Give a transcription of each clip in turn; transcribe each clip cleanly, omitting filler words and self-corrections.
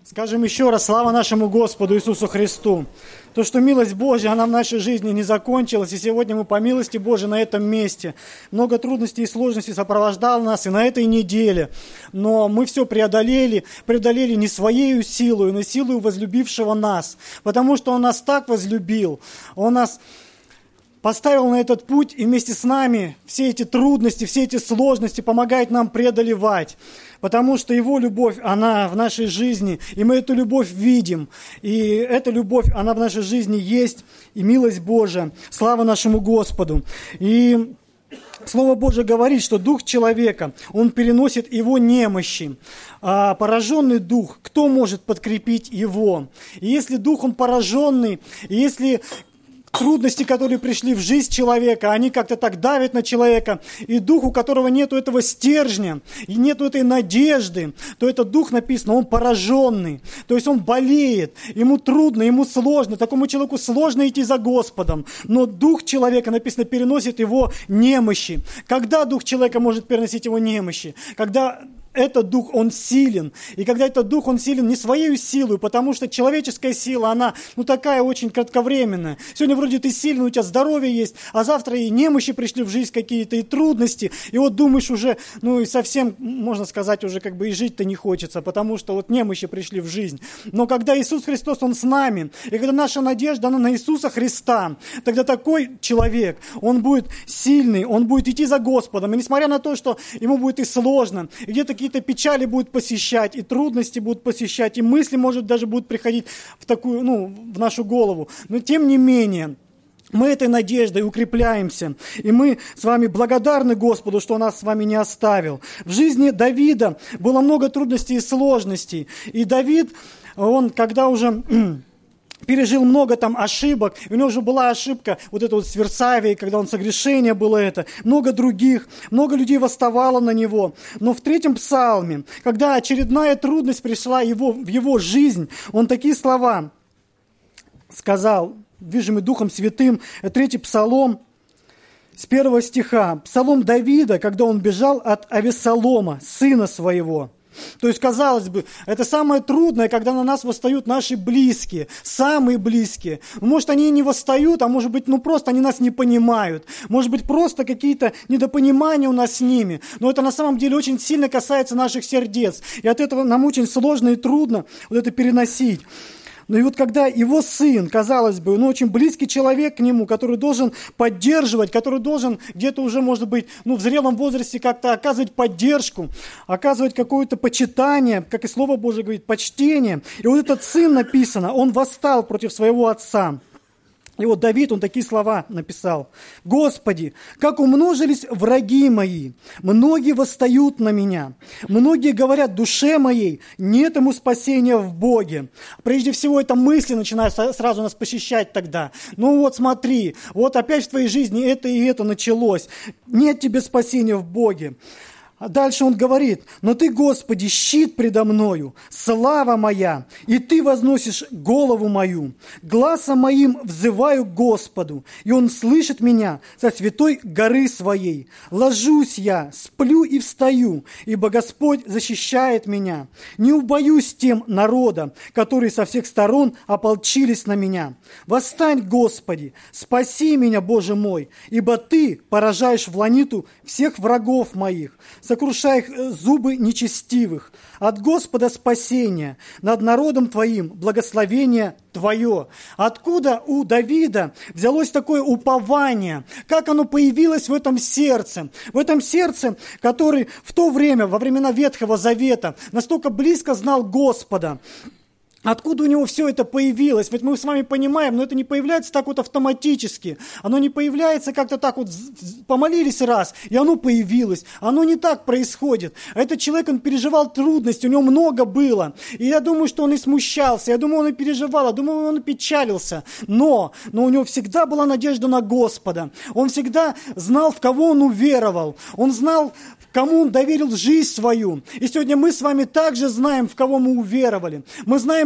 Скажем еще раз, слава нашему Господу Иисусу Христу. То, что милость Божья, она в нашей жизни не закончилась, и сегодня мы по милости Божьей на этом месте. Много трудностей и сложностей сопровождало нас и на этой неделе. Но мы все преодолели не своей силой, но силой возлюбившего нас. Потому что Он нас так возлюбил, Он нас поставил на этот путь, и вместе с нами все эти трудности, все эти сложности помогает нам преодолевать. Потому что Его любовь, она в нашей жизни, и мы эту любовь видим. И эта любовь, она в нашей жизни есть, и милость Божия. Слава нашему Господу. И Слово Божие говорит, что дух человека, он переносит его немощи. А пораженный дух, кто может подкрепить его? И если дух, он пораженный, и если трудности, которые пришли в жизнь человека, они как-то так давят на человека, и дух, у которого нету этого стержня, и нету этой надежды, то этот дух, написано, он пораженный, то есть он болеет, ему трудно, ему сложно, такому человеку сложно идти за Господом, но дух человека, написано, переносит его немощи. Когда дух человека может переносить его немощи? Когда этот дух, он силен. И когда этот дух, он силен не своей силой, потому что человеческая сила, она, такая очень кратковременная. Сегодня вроде ты силен, у тебя здоровье есть, а завтра и немощи пришли в жизнь какие-то, и трудности. И вот думаешь уже, и совсем, можно сказать, уже как бы и жить-то не хочется, потому что вот немощи пришли в жизнь. Но когда Иисус Христос, Он с нами, и когда наша надежда, она на Иисуса Христа, тогда такой человек, он будет сильный, он будет идти за Господом. И несмотря на то, что ему будет и сложно, и где-то какие-то печали будут посещать, и трудности будут посещать, и мысли, может, даже будут приходить в такую, в нашу голову. Но тем не менее, мы этой надеждой укрепляемся, и мы с вами благодарны Господу, что Он нас с вами не оставил. В жизни Давида было много трудностей и сложностей, и Давид, он, когда уже пережил много там ошибок, и у него уже была ошибка вот эта вот с Версавией, когда он согрешение было это, много других, много людей восставало на него. Но в 3-м псалме, когда очередная трудность пришла в его жизнь, он такие слова сказал, движимый Духом Святым, 3-й псалом, с 1 стиха. Псалом Давида, когда он бежал от Авессалома, сына своего. То есть, казалось бы, это самое трудное, когда на нас восстают наши близкие, самые близкие. Может, они и не восстают, а может быть, просто они нас не понимают. Может быть, просто какие-то недопонимания у нас с ними. Но это на самом деле очень сильно касается наших сердец. И от этого нам очень сложно и трудно вот это переносить. Ну и вот когда его сын, казалось бы, очень близкий человек к нему, который должен поддерживать, который должен где-то уже, может быть, в зрелом возрасте как-то оказывать поддержку, оказывать какое-то почитание, как и Слово Божие говорит, почтение. И вот этот сын, написано, он восстал против своего отца. И вот Давид, он такие слова написал. «Господи, как умножились враги мои, многие восстают на меня, многие говорят душе моей, нет ему спасения в Боге». Прежде всего, это мысли начинают сразу нас посещать тогда. Смотри, вот опять в твоей жизни это и это началось. Нет тебе спасения в Боге. А дальше он говорит, но ты, Господи, щит предо мною, слава моя, и ты возносишь голову мою. Гласом моим взываю к Господу, и он слышит меня со святой горы своей. Ложусь я, сплю и встаю, ибо Господь защищает меня. Не убоюсь тем народа, которые со всех сторон ополчились на меня. Восстань, Господи, спаси меня, Боже мой, ибо ты поражаешь в ланиту всех врагов моих, сокрушая их зубы нечестивых. От Господа спасение, над народом Твоим благословение Твое. Откуда у Давида взялось такое упование? Как оно появилось в этом сердце? В этом сердце, который в то время, во времена Ветхого Завета, настолько близко знал Господа. Откуда у него все это появилось? Ведь мы с вами понимаем, но это не появляется так вот автоматически. Оно не появляется как-то так вот, помолились раз, и оно появилось. Оно не так происходит. Этот человек, он переживал трудности, у него много было. И я думаю, что он и смущался, я думаю, он и переживал, я думаю, он и печалился. Но у него всегда была надежда на Господа. Он всегда знал, в кого он уверовал. Он знал, кому он доверил жизнь свою. И сегодня мы с вами также знаем, в кого мы уверовали. Мы знаем,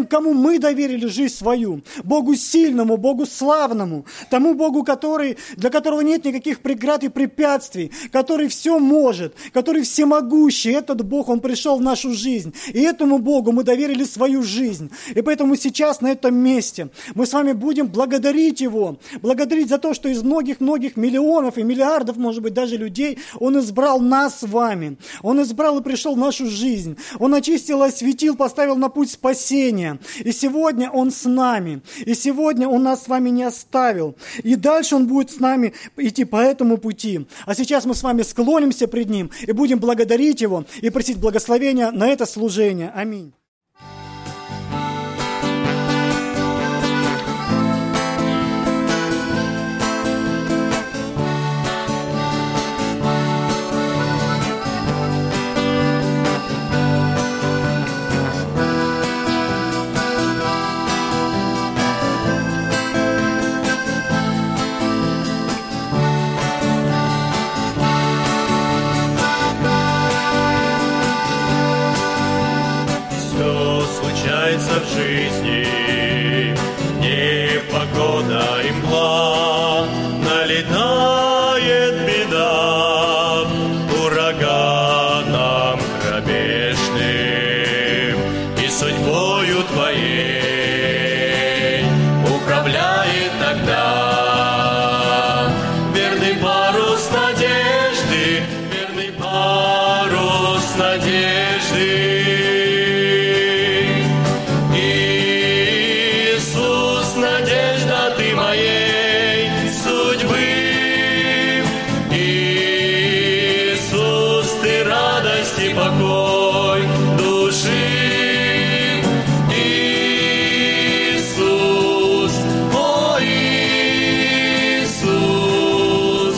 тем, кому мы доверили жизнь свою. Богу сильному, Богу славному, тому Богу, для которого нет никаких преград и препятствий, который все может, который всемогущий. Этот Бог, Он пришел в нашу жизнь. И этому Богу мы доверили свою жизнь. И поэтому сейчас на этом месте мы с вами будем благодарить Его. Благодарить за то, что из многих-многих миллионов и миллиардов, может быть, даже людей, Он избрал нас с вами. Он избрал и пришел в нашу жизнь. Он очистил, осветил, поставил на путь спасения. И сегодня Он с нами. И сегодня Он нас с вами не оставил. И дальше Он будет с нами идти по этому пути. А сейчас мы с вами склонимся пред Ним и будем благодарить Его и просить благословения на это служение. Аминь. В жизни непогода и мгла, налетает беда ураганом грабежным, и судьбою твоей управляет тогда верный парус надежды, верный парус надежды. Покой души, Иисус, о Иисус,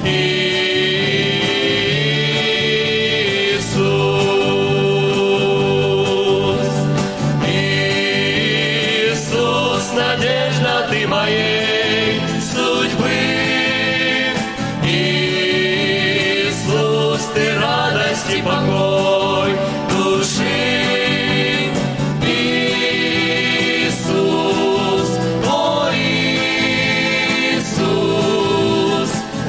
Иисус, Иисус, надежда ты моей судьбы, Иисус, ты радость и покой души, Иисус, о Иисус,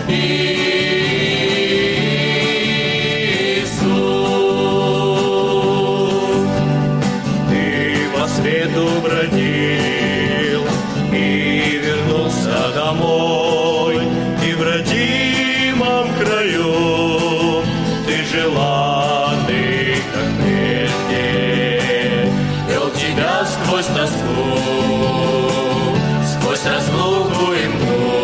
Иисус. Ты по свету бродил и вернулся домой, и в родимом краю ты желанный, как прежде, вел тебя сквозь тоску, сквозь разлуку и мглу.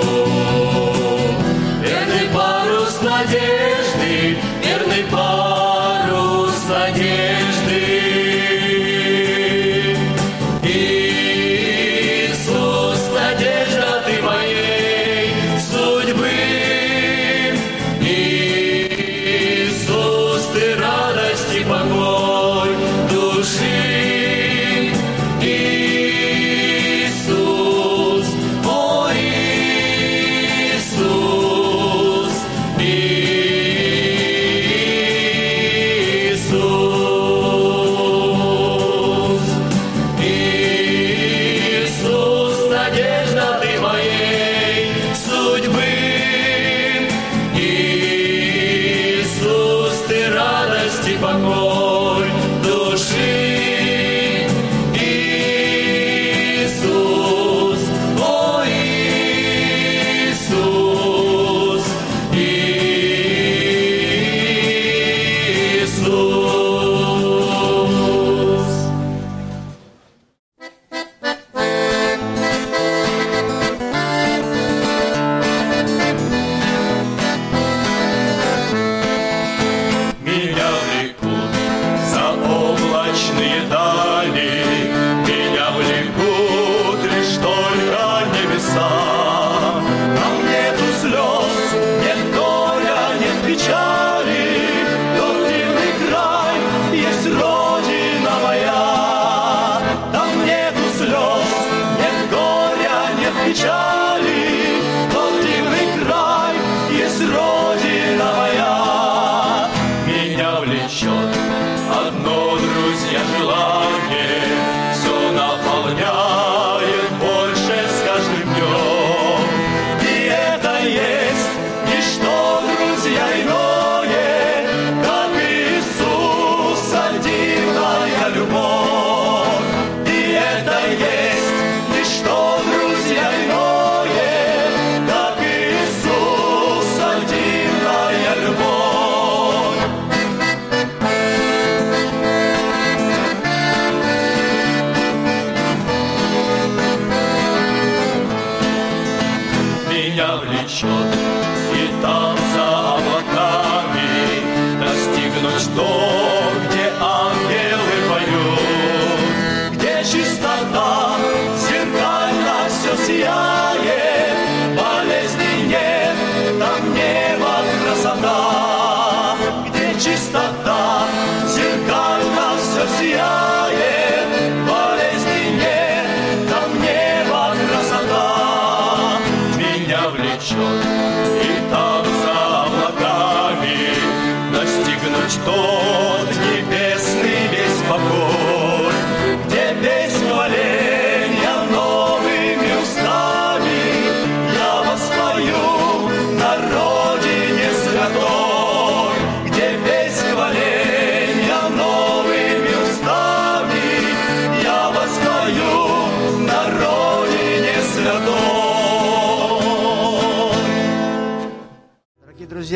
Верный парус надежды, верный парус надежды. Иисус, надежда ты моей судьбы. Иисус, ты радость и покой души. Иисус,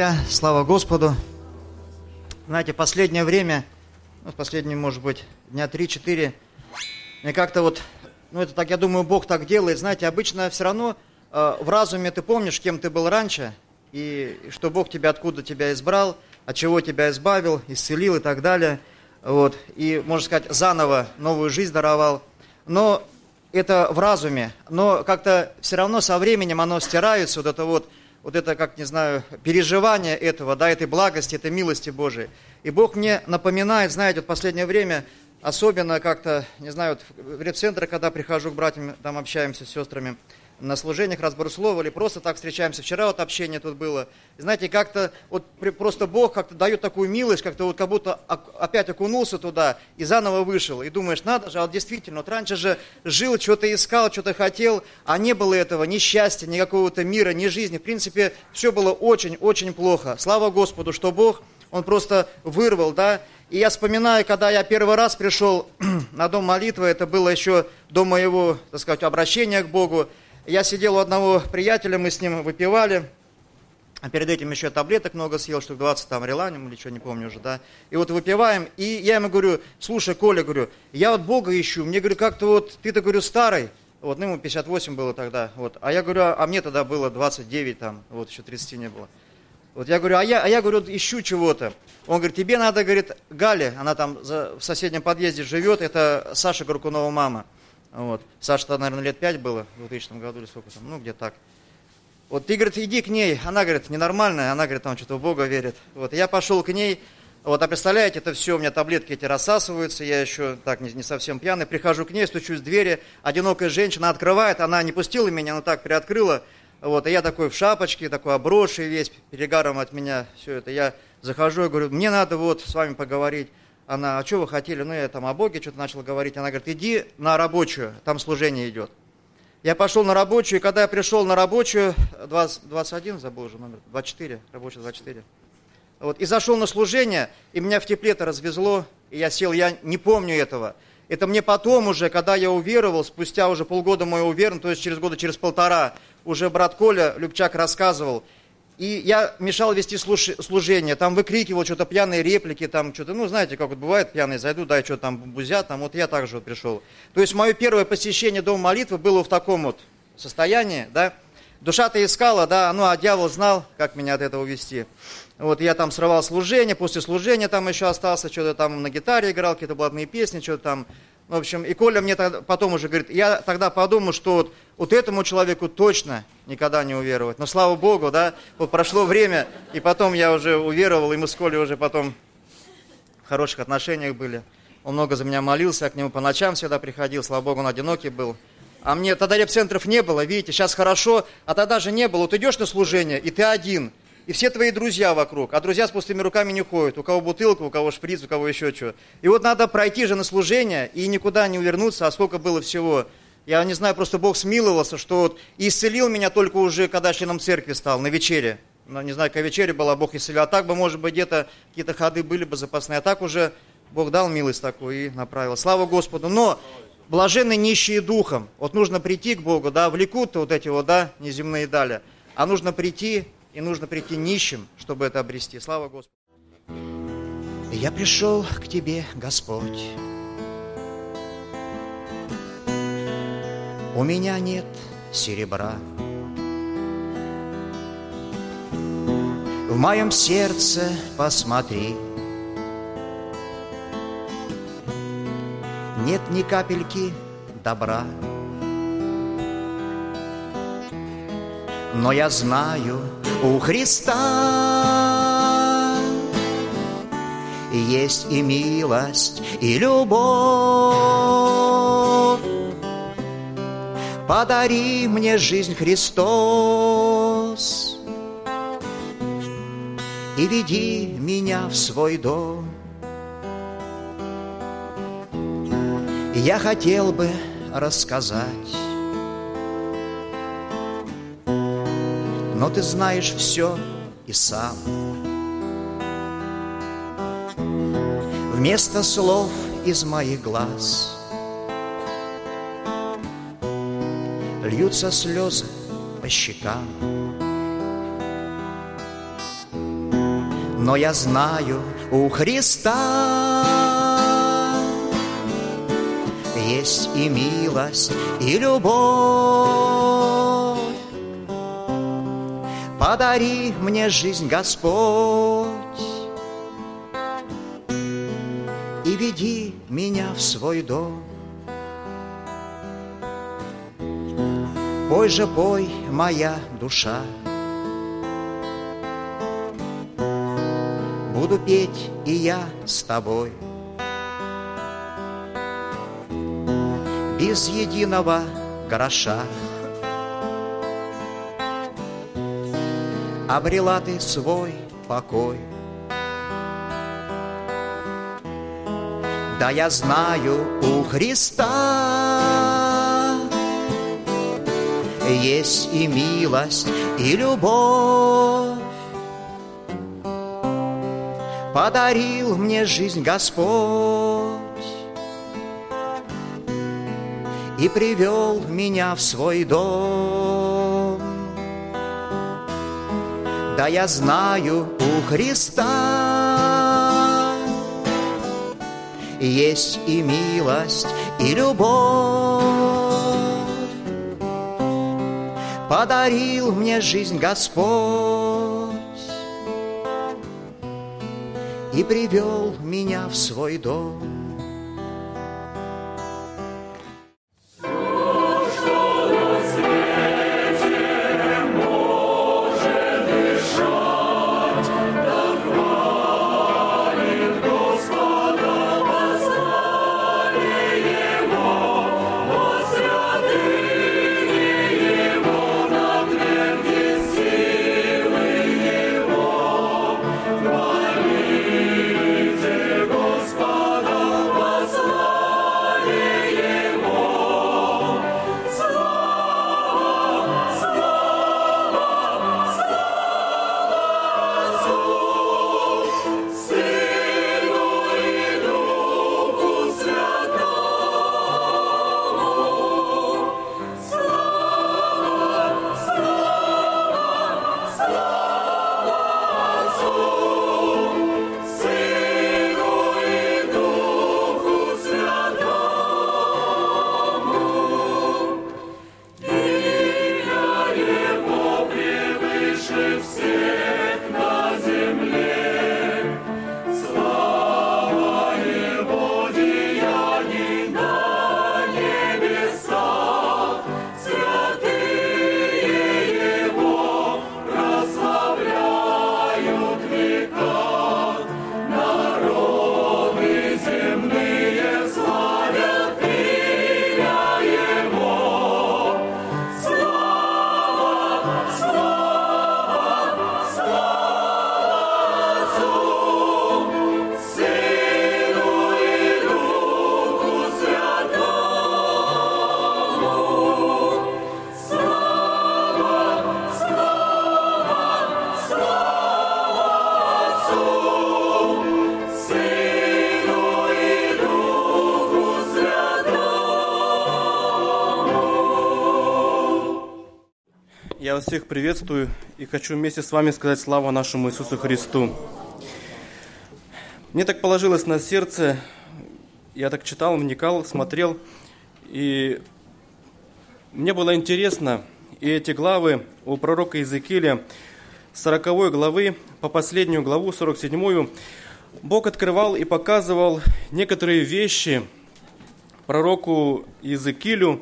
друзья, слава Господу. Знаете, последнее время, последние, может быть, дня 3-4, мне как-то вот, это так, я думаю, Бог так делает. Знаете, обычно все равно в разуме ты помнишь, кем ты был раньше, и что Бог тебя откуда тебя избрал, от чего тебя избавил, исцелил и так далее. Вот, и, можно сказать, заново новую жизнь даровал. Но это в разуме, но как-то все равно со временем оно стирается, вот это, как, не знаю, переживание этого, да, этой благости, этой милости Божией. И Бог мне напоминает, знаете, в последнее время, особенно как-то, не знаю, в репцентре, когда прихожу к братьям, там общаемся с сестрами, на служениях, разбор слова, или просто так встречаемся. Вчера вот общение тут было. И знаете, как-то вот просто Бог как-то дает такую милость, как-то вот как будто опять окунулся туда и заново вышел. И думаешь, надо же, а вот действительно, вот раньше же жил, что-то искал, что-то хотел, а не было этого ни счастья, ни какого-то мира, ни жизни. В принципе, все было очень-очень плохо. Слава Господу, что Бог, Он просто вырвал, да. И я вспоминаю, когда я первый раз пришел на дом молитвы, это было еще до моего, так сказать, обращения к Богу. Я сидел у одного приятеля, мы с ним выпивали, а перед этим еще таблеток много съел, штук 20, там, реланиум или что, не помню уже, да. И вот выпиваем, и я ему говорю, слушай, Коля, говорю, я вот Бога ищу, мне, говорю, как-то вот, ты-то, говорю, старый, вот, ему 58 было тогда, вот, а я говорю, а мне тогда было 29, там, вот, еще 30 не было. Вот я говорю, а я говорю, ищу чего-то. Он говорит, тебе надо, говорит, Галя, она там в соседнем подъезде живет, это Саша Горкунова мама. Вот. Саше-то, наверное, лет 5 было, в 2000 году или сколько там, где так. Вот ты, говорит, иди к ней, она, говорит, ненормальная, она, говорит, там что-то в Бога верит. Вот, я пошел к ней, вот, а представляете, это все, у меня таблетки эти рассасываются, я еще так не совсем пьяный, прихожу к ней, стучусь в двери, одинокая женщина открывает, она не пустила меня, она так приоткрыла, вот, и я такой в шапочке, такой обросший весь, перегаром от меня, все это, я захожу и говорю, мне надо вот с вами поговорить. Она, а что вы хотели? Я там о Боге что-то начал говорить. Она говорит, иди на рабочую, там служение идет. Я пошел на рабочую, и когда я пришел на рабочую, 21, забыл уже номер, 24, рабочая 24. Вот, и зашел на служение, и меня в тепле-то развезло, и я сел, я не помню этого. Это мне потом уже, когда я уверовал, спустя уже полгода моего уверования, то есть через года, через полтора, уже брат Коля Любчак рассказывал. И я мешал вести служение, там выкрикивал что-то, пьяные реплики, там что-то, знаете, как вот бывает, пьяные зайдут, да, и что-то там бузят, там вот я также вот пришел. То есть мое первое посещение дома молитвы было в таком вот состоянии, да. Душа-то искала, да, а дьявол знал, как меня от этого увести. Вот я там срывал служение, после служения там еще остался, что-то там на гитаре играл, какие-то блатные песни, что-то там. В общем, и Коля мне потом уже говорит, я тогда подумал, что вот этому человеку точно никогда не уверовать. Но слава Богу, да, вот прошло время, и потом я уже уверовал, и мы с Колей уже потом в хороших отношениях были. Он много за меня молился, я к нему по ночам всегда приходил, слава Богу, он одинокий был. А мне тогда репцентров не было, видите, сейчас хорошо, а тогда же не было. Вот идешь на служение, и ты один. И все твои друзья вокруг, а друзья с пустыми руками не ходят. У кого бутылка, у кого шприц, у кого еще что. И вот надо пройти же на служение и никуда не увернуться, а сколько было всего. Я не знаю, просто Бог смиловался, что вот исцелил меня только уже, когда членом церкви стал, на вечере. Не знаю, какая вечеря была, Бог исцелил. А так бы, может быть, где-то какие-то ходы были бы запасные. А так уже Бог дал милость такую и направил. Слава Господу. Но блаженны нищие духом. Вот нужно прийти к Богу, да, влекут-то вот эти вот, да, неземные дали. А нужно прийти... И нужно прийти нищим, чтобы это обрести. Слава Господу. Я пришел к Тебе, Господь. У меня нет серебра. В моем сердце посмотри. Нет ни капельки добра. Но я знаю, у Христа есть и милость, и любовь. Подари мне жизнь, Христос, и веди меня в свой дом. Я хотел бы рассказать, но ты знаешь все и сам. Вместо слов из моих глаз льются слезы по щекам. но я знаю, у Христа есть и милость, и любовь. Подари мне жизнь, Господь, и веди меня в свой дом. Пой же, пой, моя душа, буду петь и я с тобой. Без единого гроша обрела ты свой покой. Да я знаю, у Христа есть и милость, и любовь. Подарил мне жизнь Господь и привел меня в свой дом. Да я знаю, у Христа есть и милость, и любовь. Подарил мне жизнь Господь и привел меня в свой дом. Я вас всех приветствую и хочу вместе с вами сказать славу нашему Иисусу Христу. Мне так положилось на сердце, я так читал, вникал, смотрел, и мне было интересно, и эти главы у пророка Иезекииля, с 40 главы по последнюю главу, 47, Бог открывал и показывал некоторые вещи пророку Иезекиилю,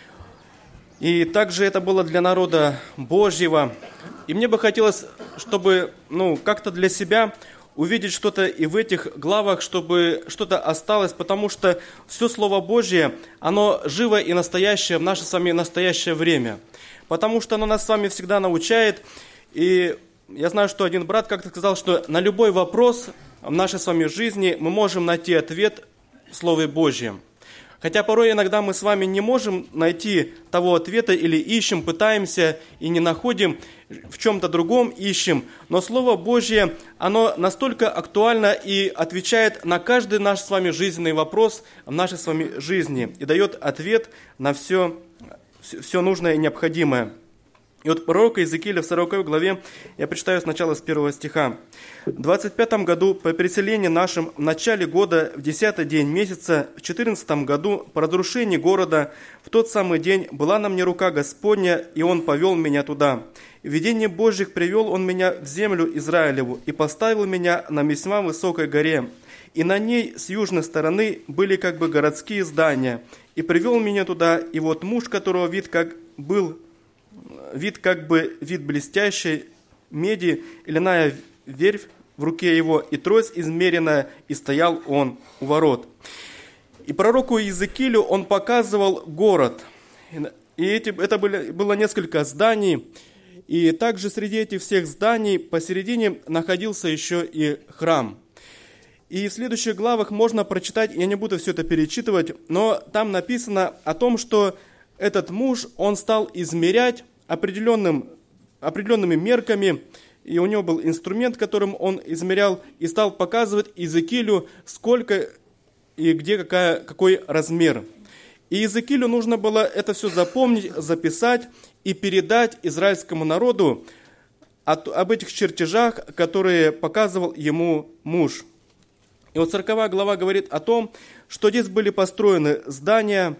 и также это было для народа Божьего. И мне бы хотелось, чтобы как-то для себя увидеть что-то и в этих главах, чтобы что-то осталось, потому что все Слово Божье, оно живо и настоящее в наше с вами настоящее время. Потому что оно нас с вами всегда научает. И я знаю, что один брат как-то сказал, что на любой вопрос в нашей с вами жизни мы можем найти ответ в Слове Божьем. Хотя порой иногда мы с вами не можем найти того ответа или ищем, пытаемся и не находим, в чем-то другом ищем. Но Слово Божье, оно настолько актуально и отвечает на каждый наш с вами жизненный вопрос в нашей с вами жизни и дает ответ на все нужное и необходимое. И вот пророка Иезекииля в 40 главе, я прочитаю сначала с 1 стиха. «В 25 году по переселении нашим в начале года, в 10-й день месяца, в 14 году по разрушении города, в тот самый день была на мне рука Господня, и Он повел меня туда. В видении Божьих привел Он меня в землю Израилеву и поставил меня на весьма высокой горе. И на ней с южной стороны были как бы городские здания. И привел меня туда, и вот муж, которого вид блестящей меди, и льняная верфь в руке его, и трость измеренная, и стоял он у ворот». И пророку Иезекиилю он показывал город. И это было несколько зданий. И также среди этих всех зданий посередине находился еще и храм. И в следующих главах можно прочитать, я не буду все это перечитывать, но там написано о том, что этот муж, он стал измерять определенными мерками, и у него был инструмент, которым он измерял, и стал показывать Иезекиилю, сколько и где какой размер. И Иезекиилю нужно было это все запомнить, записать и передать израильскому народу об этих чертежах, которые показывал ему муж. И вот 40 глава говорит о том, что здесь были построены здания,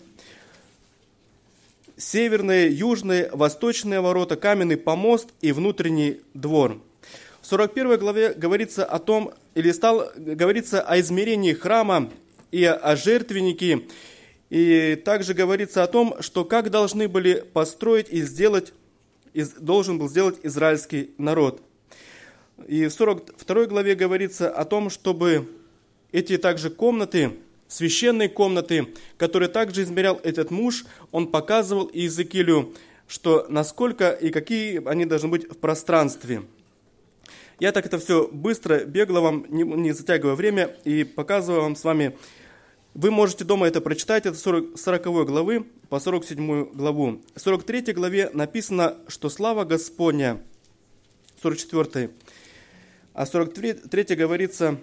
северные, южные, восточные ворота, каменный помост и внутренний двор. В 41 главе говорится о том, говорится о измерении храма и о жертвеннике, и также говорится о том, что как должны были построить и должен был сделать израильский народ. И в 42 главе говорится о том, чтобы эти также комнаты, священные комнаты, которые также измерял этот муж, он показывал Иезекиилю, что насколько и какие они должны быть в пространстве. Я так это все быстро, бегло вам, не затягивая время, и показываю вам с вами. Вы можете дома это прочитать, это 40 главы по 47 главу. В 43 главе написано, что слава Господня, 44, а в 43 говорится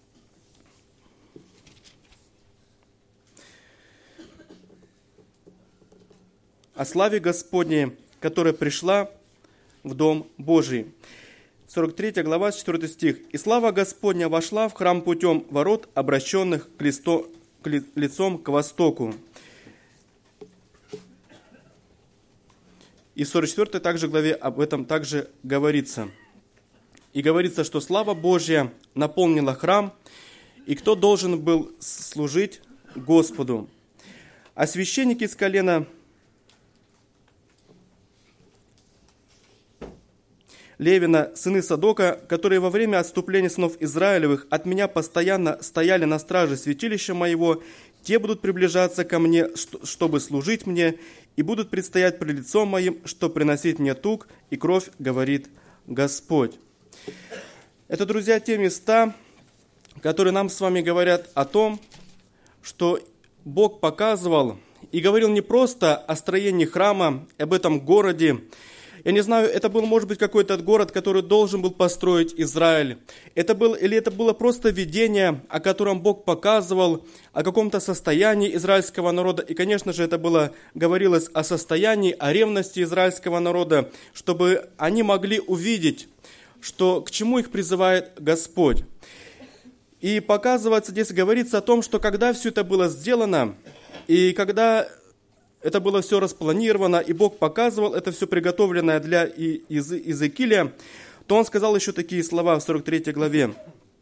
о славе Господней, которая пришла в Дом Божий. 43 глава, 4 стих. «И слава Господня вошла в храм путем ворот, обращенных лицом к востоку». И в 44 также главе об этом также говорится. И говорится, что слава Божья наполнила храм, и кто должен был служить Господу. А священники из колена Левина, сыны Садока, которые во время отступления сынов Израилевых от меня постоянно стояли на страже святилища моего, те будут приближаться ко мне, чтобы служить мне, и будут предстоять пред лицом моим, чтобы приносить мне тук и кровь, говорит Господь. Это, друзья, те места, которые нам с вами говорят о том, что Бог показывал и говорил не просто о строении храма, об этом городе. Я не знаю, это был, может быть, какой-то город, который должен был построить Израиль. Это было просто видение, о котором Бог показывал, о каком-то состоянии израильского народа. И, конечно же, говорилось о состоянии, о ревности израильского народа, чтобы они могли увидеть, к чему их призывает Господь. И показывается, здесь говорится о том, что когда все это было сделано, и когда это было все распланировано, и Бог показывал это все приготовленное для Иезекииля, то он сказал еще такие слова в 43 главе.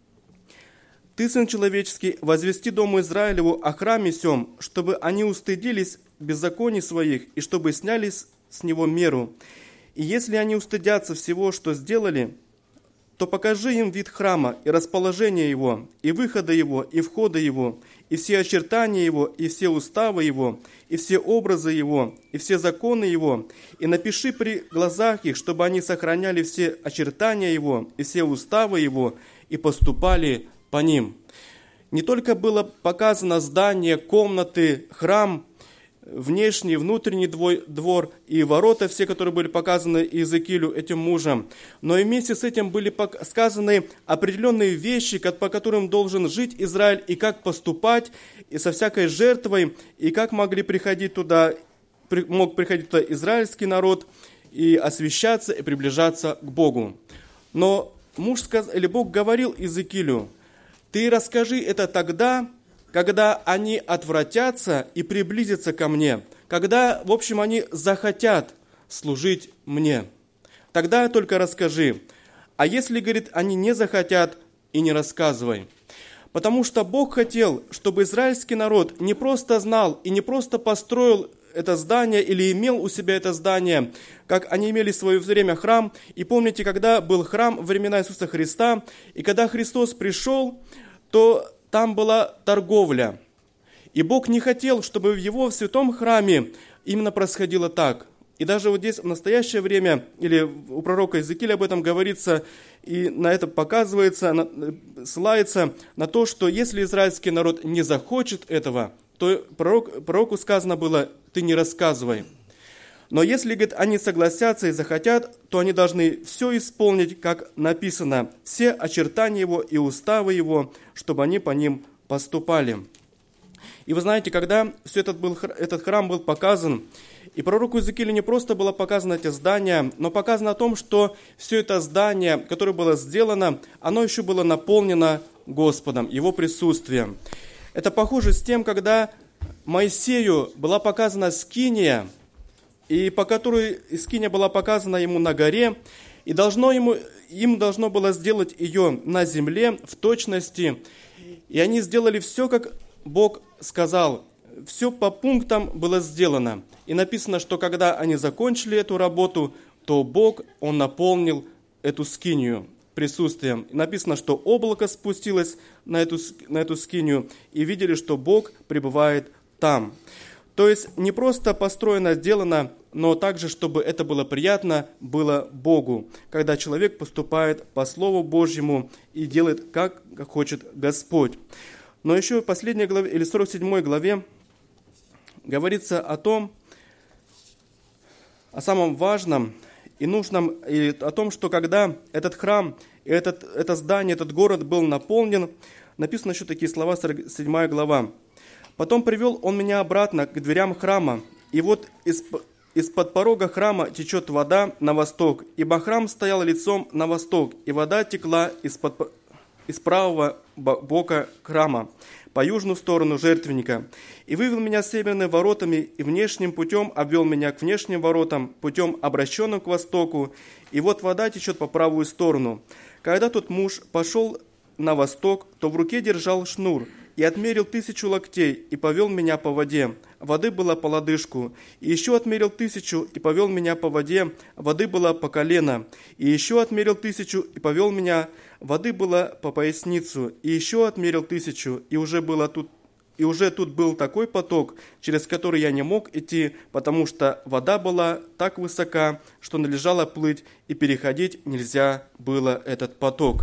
«Ты, сын человеческий, возвести дому Израилеву о храме сем, чтобы они устыдились беззаконий своих, и чтобы сняли с него меру. И если они устыдятся всего, что сделали, то покажи им вид храма, и расположение его, и выхода его, и входа его, и все очертания его, и все уставы его, и все образы его, и все законы его, и напиши при глазах их, чтобы они сохраняли все очертания его, и все уставы его, и поступали по ним». Не только было показано здание, комнаты, храм, внешний, внутренний двор и ворота, все, которые были показаны Иезекиилю, этим мужем. Но и вместе с этим были сказаны определенные вещи, по которым должен жить Израиль, и как поступать, и со всякой жертвой, и как мог приходить туда израильский народ, и освящаться, и приближаться к Богу. Но Бог говорил Иезекиилю: ты расскажи это тогда, когда они отвратятся и приблизятся ко мне, когда, в общем, они захотят служить мне. Тогда только расскажи. А если, говорит, они не захотят, и не рассказывай. Потому что Бог хотел, чтобы израильский народ не просто знал и не просто построил это здание или имел у себя это здание, как они имели в свое время храм. И помните, когда был храм во времена Иисуса Христа, и когда Христос пришел, то там была торговля. И Бог не хотел, чтобы в Его святом храме именно происходило так. И даже вот здесь в настоящее время, или у пророка Иезекииля об этом говорится, и на это показывается, ссылается на то, что если израильский народ не захочет этого, то пророку сказано было: ты не рассказывай. Но если, говорит, они согласятся и захотят, то они должны все исполнить, как написано, все очертания Его и уставы Его, чтобы они по ним поступали. И вы знаете, когда все этот храм был показан, и пророку Иезекиилю не просто было показано эти здания, но показано о том, что все это здание, которое было сделано, оно еще было наполнено Господом, Его присутствием. Это похоже с тем, когда Моисею была показана скиния, и по которой скиния была показана ему на горе, и им должно было сделать ее на земле в точности. И они сделали все, как Бог сказал. Все по пунктам было сделано. И написано, что когда они закончили эту работу, то Бог, Он наполнил эту скинию присутствием. И написано, что облако спустилось на эту скинию, и видели, что Бог пребывает там. То есть не просто построено, сделано, но также, чтобы это было приятно, было Богу, когда человек поступает по Слову Божьему и делает, как хочет Господь. Но еще в последней главе, или 47 главе, говорится о самом важном и нужном, и о том, что когда этот храм, это здание, этот город был наполнен, написано еще такие слова, 47 глава. «Потом привел он меня обратно к дверям храма, и вот из-под порога храма течет вода на восток, ибо храм стоял лицом на восток, и вода текла из правого бока храма, по южную сторону жертвенника. И вывел меня северными воротами, и внешним путем обвел меня к внешним воротам, путем обращенным к востоку, и вот вода течет по правую сторону. Когда тот муж пошел на восток, то в руке держал шнур, и отмерил 1000 локтей, и повел меня по воде. Воды было по лодыжку. И еще отмерил 1000, и повел меня по воде. Воды было по колено. И еще отмерил 1000, и повел меня. Воды было по поясницу. И еще отмерил 1000, и уже тут был такой поток, через который я не мог идти, потому что вода была так высока, что надлежало плыть, и переходить нельзя было этот поток».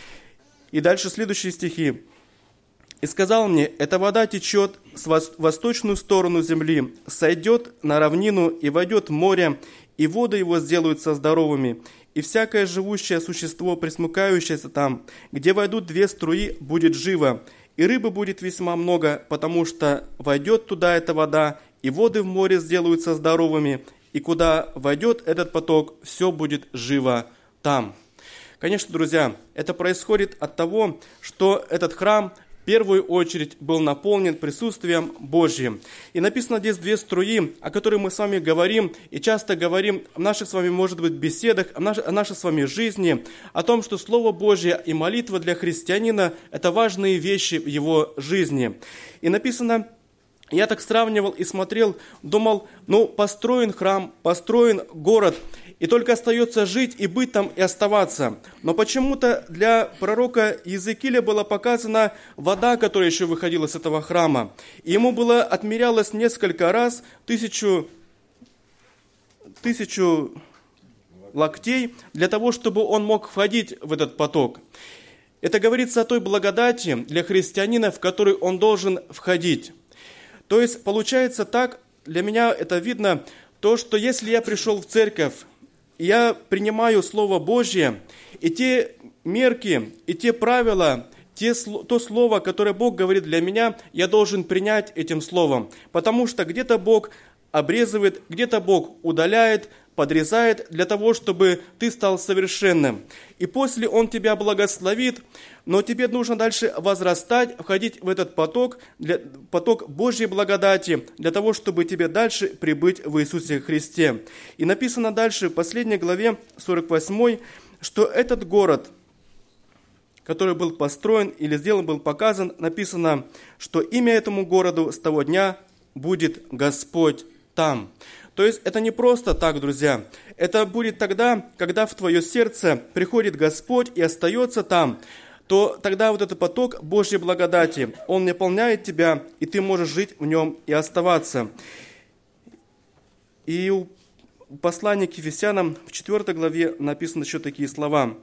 И дальше следующие стихи. «И сказал мне: эта вода течет с восточную сторону земли, сойдет на равнину и войдет в море, и воды его сделаются здоровыми, и всякое живущее существо, пресмыкающееся там, где войдут 2 струи, будет живо, и рыбы будет весьма много, потому что войдет туда эта вода, и воды в море сделаются здоровыми, и куда войдет этот поток, все будет живо там». Конечно, друзья, это происходит от того, что этот храм в первую очередь был наполнен присутствием Божьим. И написано здесь 2 струи, о которых мы с вами говорим, и часто говорим в наших с вами, может быть, беседах, о нашей с вами жизни, о том, что Слово Божье и молитва для христианина – это важные вещи в его жизни. И написано, я так сравнивал и смотрел, думал, построен храм, построен город, и только остается жить и быть там, и оставаться. Но почему-то для пророка Иезекииля была показана вода, которая еще выходила с этого храма. И ему было отмерялось несколько раз 1000 локтей для того, чтобы он мог входить в этот поток. Это говорится о той благодати для христианина, в которой он должен входить. То есть получается так, для меня это видно, то, что если я пришел в церковь, я принимаю Слово Божье, и те мерки, и те правила, то слово, которое Бог говорит для меня, я должен принять этим словом. Потому что где-то Бог обрезывает, где-то Бог удаляет, подрезает для того, чтобы ты стал совершенным. И после Он тебя благословит, но тебе нужно дальше возрастать, входить в этот поток, поток Божьей благодати, для того, чтобы тебе дальше прибыть в Иисусе Христе. И написано дальше в последней главе 48, что этот город, который был построен или сделан, был показан, написано, что имя этому городу с того дня будет Господь там. То есть это не просто так, друзья. Это будет тогда, когда в твое сердце приходит Господь и остается там, то тогда вот этот поток Божьей благодати, он наполняет тебя, и ты можешь жить в нем и оставаться. И у послания к Ефесянам в 4 главе написаны еще такие слова.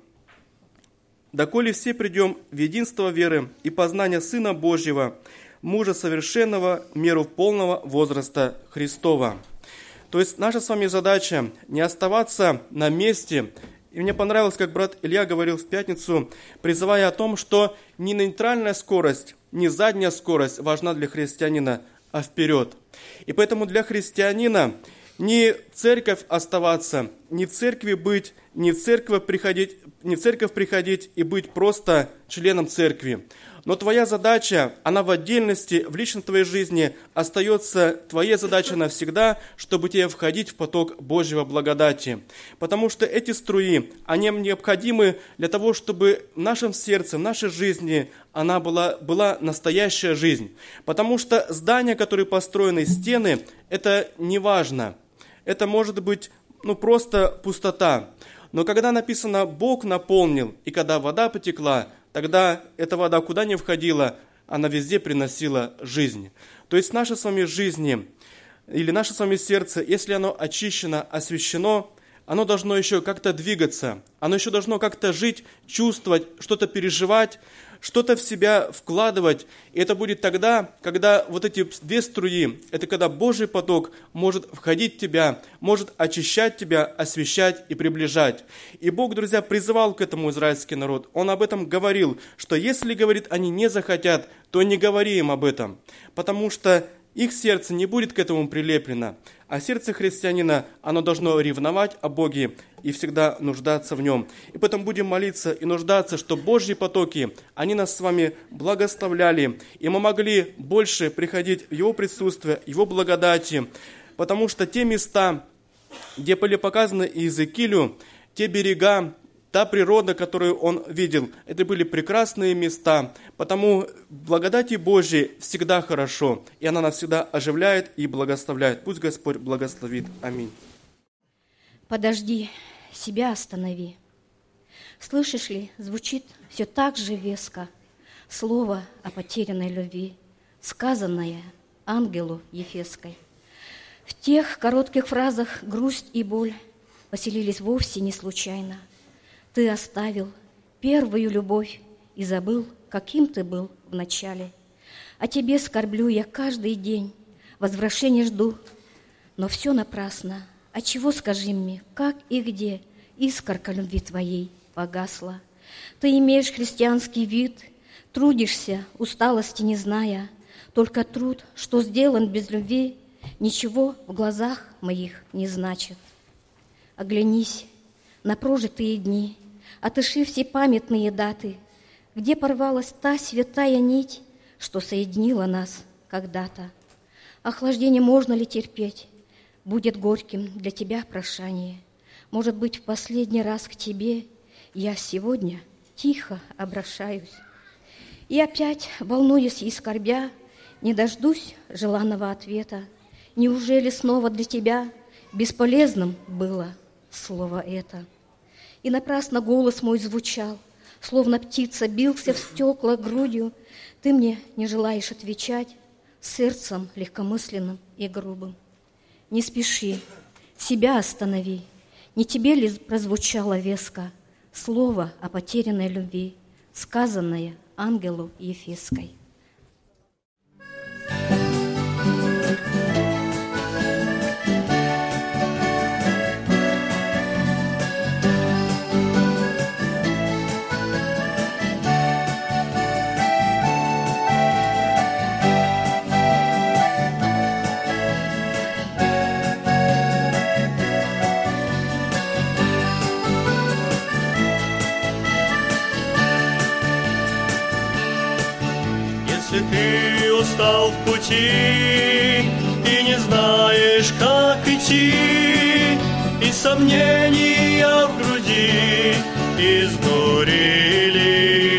«Доколе все придем в единство веры и познания Сына Божьего, мужа совершенного, меру полного возраста Христова». То есть наша с вами задача не оставаться на месте. И мне понравилось, как брат Илья говорил в пятницу, призывая о том, что не нейтральная скорость, не задняя скорость важна для христианина, а вперед. И поэтому для христианина не церковь оставаться, не в церкви быть, не в церковь приходить и быть просто членом церкви. Но твоя задача, она в отдельности, в личной твоей жизни остается твоей задачей навсегда, чтобы тебе входить в поток Божьего благодати. Потому что эти струи, они необходимы для того, чтобы в нашем сердце, в нашей жизни она была настоящая жизнь. Потому что здания, которые построены, стены, это не важно. Это может быть просто пустота. Но когда написано «Бог наполнил», и когда вода потекла, тогда эта вода куда ни входила, она везде приносила жизнь. То есть наша с вами жизнь, или наше с вами сердце, если оно очищено, освящено, оно должно еще как-то двигаться, оно еще должно как-то жить, чувствовать, что-то переживать, что-то в себя вкладывать. И это будет тогда, когда вот эти две струи, это когда Божий поток может входить в тебя, может очищать тебя, освящать и приближать. И Бог, друзья, призывал к этому израильский народ. Он об этом говорил, что если, говорит, они не захотят, то не говори им об этом, потому что их сердце не будет к этому прилеплено, а сердце христианина, оно должно ревновать о Боге и всегда нуждаться в Нем. И поэтому будем молиться и нуждаться, что Божьи потоки, они нас с вами благословляли, и мы могли больше приходить в Его присутствие, Его благодати, потому что те места, где были показаны Иезекиилю, те берега, та природа, которую он видел, это были прекрасные места, потому благодати Божьей всегда хорошо, и она нас всегда оживляет и благословляет. Пусть Господь благословит. Аминь. Подожди, себя останови. Слышишь ли, звучит все так же веско слово о потерянной любви, сказанное ангелу Ефесской. В тех коротких фразах грусть и боль поселились вовсе не случайно. Ты оставил первую любовь и забыл, каким ты был вначале. О тебе скорблю я каждый день, возвращения жду, но все напрасно. А чего, скажи мне, как и где искорка любви твоей погасла? Ты имеешь христианский вид, трудишься, усталости не зная, только труд, что сделан без любви, ничего в глазах моих не значит. Оглянись на прожитые дни, отыши все памятные даты, где порвалась та святая нить, что соединила нас когда-то. Охлаждение можно ли терпеть? Будет горьким для тебя прошание. Может быть, в последний раз к тебе я сегодня тихо обращаюсь. И опять, волнуясь и скорбя, не дождусь желанного ответа. Неужели снова для тебя бесполезным было слово это? И напрасно голос мой звучал, словно птица бился в стекла грудью. Ты мне не желаешь отвечать сердцем легкомысленным и грубым. Не спеши, себя останови. Не тебе ли прозвучало веско слово о потерянной любви, сказанное ангелу Ефесской? устал в пути и не знаешь, как идти, и сомнения в груди изнурили.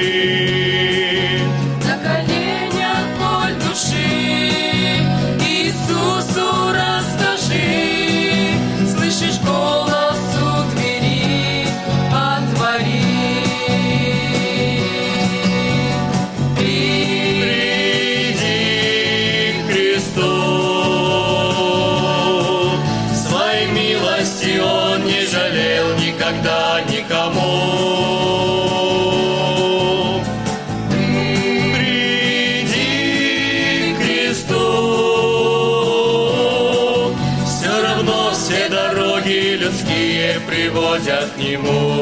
На коленях боль души Иисусу расскажи, слышишь голос у двери, отвори. Никогда никому. Приди к Христу, все равно все дороги людские приводят к Нему.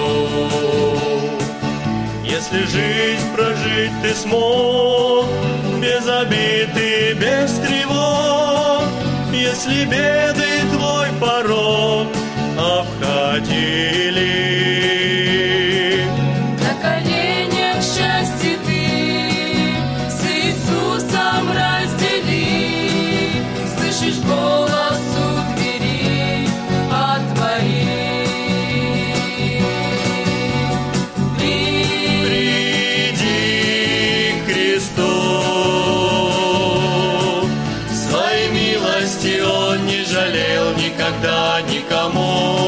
Если жизнь прожить ты смог, без обид и без тревог, если беды твой порог обходили. На коленях счастье ты с Иисусом раздели, слышишь голос у двери, отвори. Приди к Христу, своей милости Он не жалел никогда никому.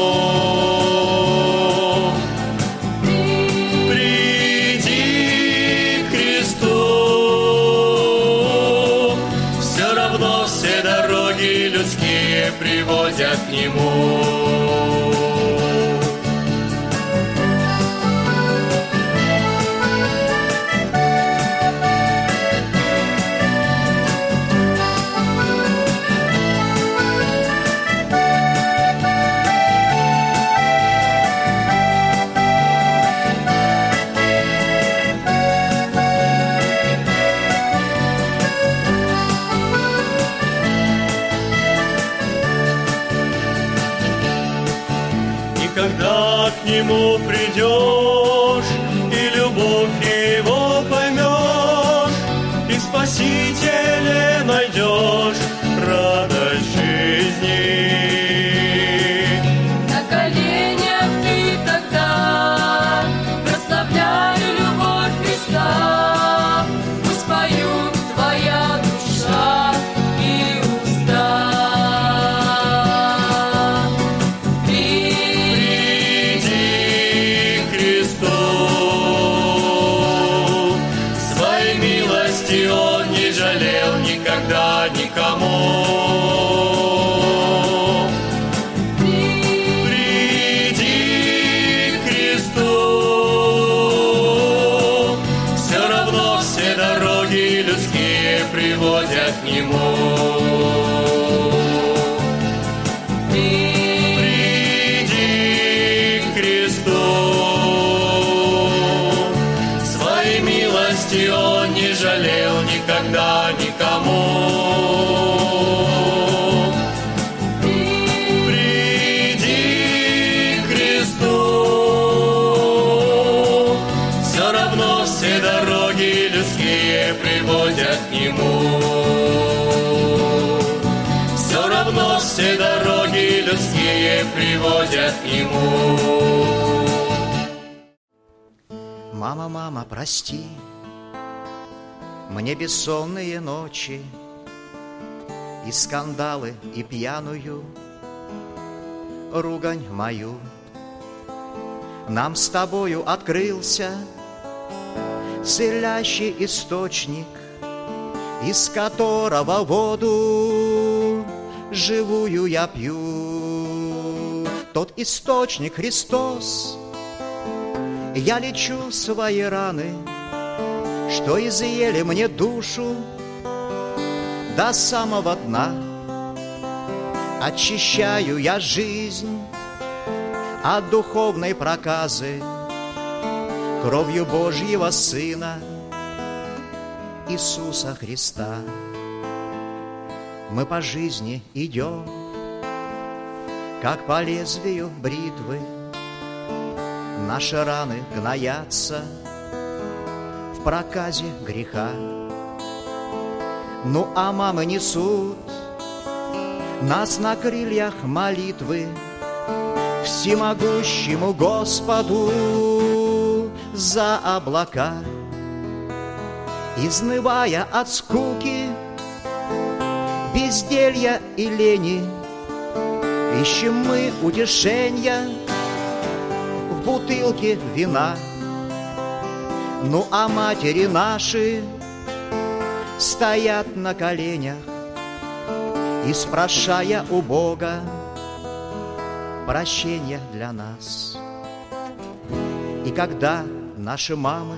Приводят к Нему. Когда к Нему придешь и любовь Его поймешь, и в Спасителе найдешь радость жизни. На коленях ты тогда прославляй любовь Христа, пусть поют твоя душа и уста. Он не жалел никогда никому. Приди к Христу, все равно все дороги людские приводят к Нему. Приди к Христу, своей милости Он не жалел никогда никому. Приди к Христу, все равно все дороги людские приводят к Нему. Все равно все дороги людские приводят к Нему. Мама, мама, прости мне бессонные ночи и скандалы, и пьяную ругань мою. Нам с тобою открылся исцеляющий источник, из которого воду живую я пью. Тот источник Христос, я лечу свои раны, что изъели мне душу до самого дна. Очищаю я жизнь от духовной проказы кровью Божьего Сына Иисуса Христа. Мы по жизни идем, как по лезвию бритвы, наши раны гноятся в проказе греха. Ну а мамы несут нас на крыльях молитвы всемогущему Господу за облака. Изнывая от скуки, безделья и лени, ищем мы утешенья в бутылке вина. Ну а матери наши стоят на коленях, испрошая у Бога прощения для нас. И когда наши мамы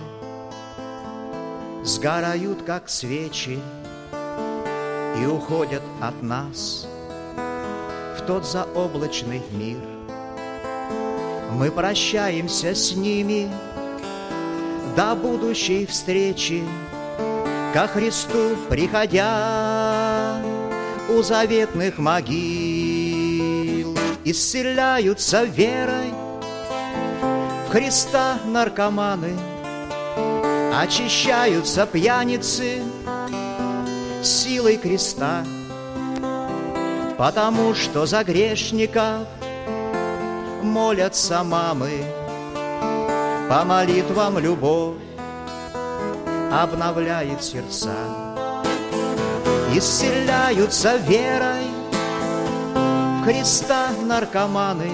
сгорают, как свечи, и уходят от нас в тот заоблачный мир, мы прощаемся с ними до будущей встречи, ко Христу приходя у заветных могил. Исцеляются верой в Христа наркоманы, очищаются пьяницы силой креста, потому что за грешников молятся мамы, по молитвам любовь обновляет сердца. Исцеляются верой в Христа наркоманы,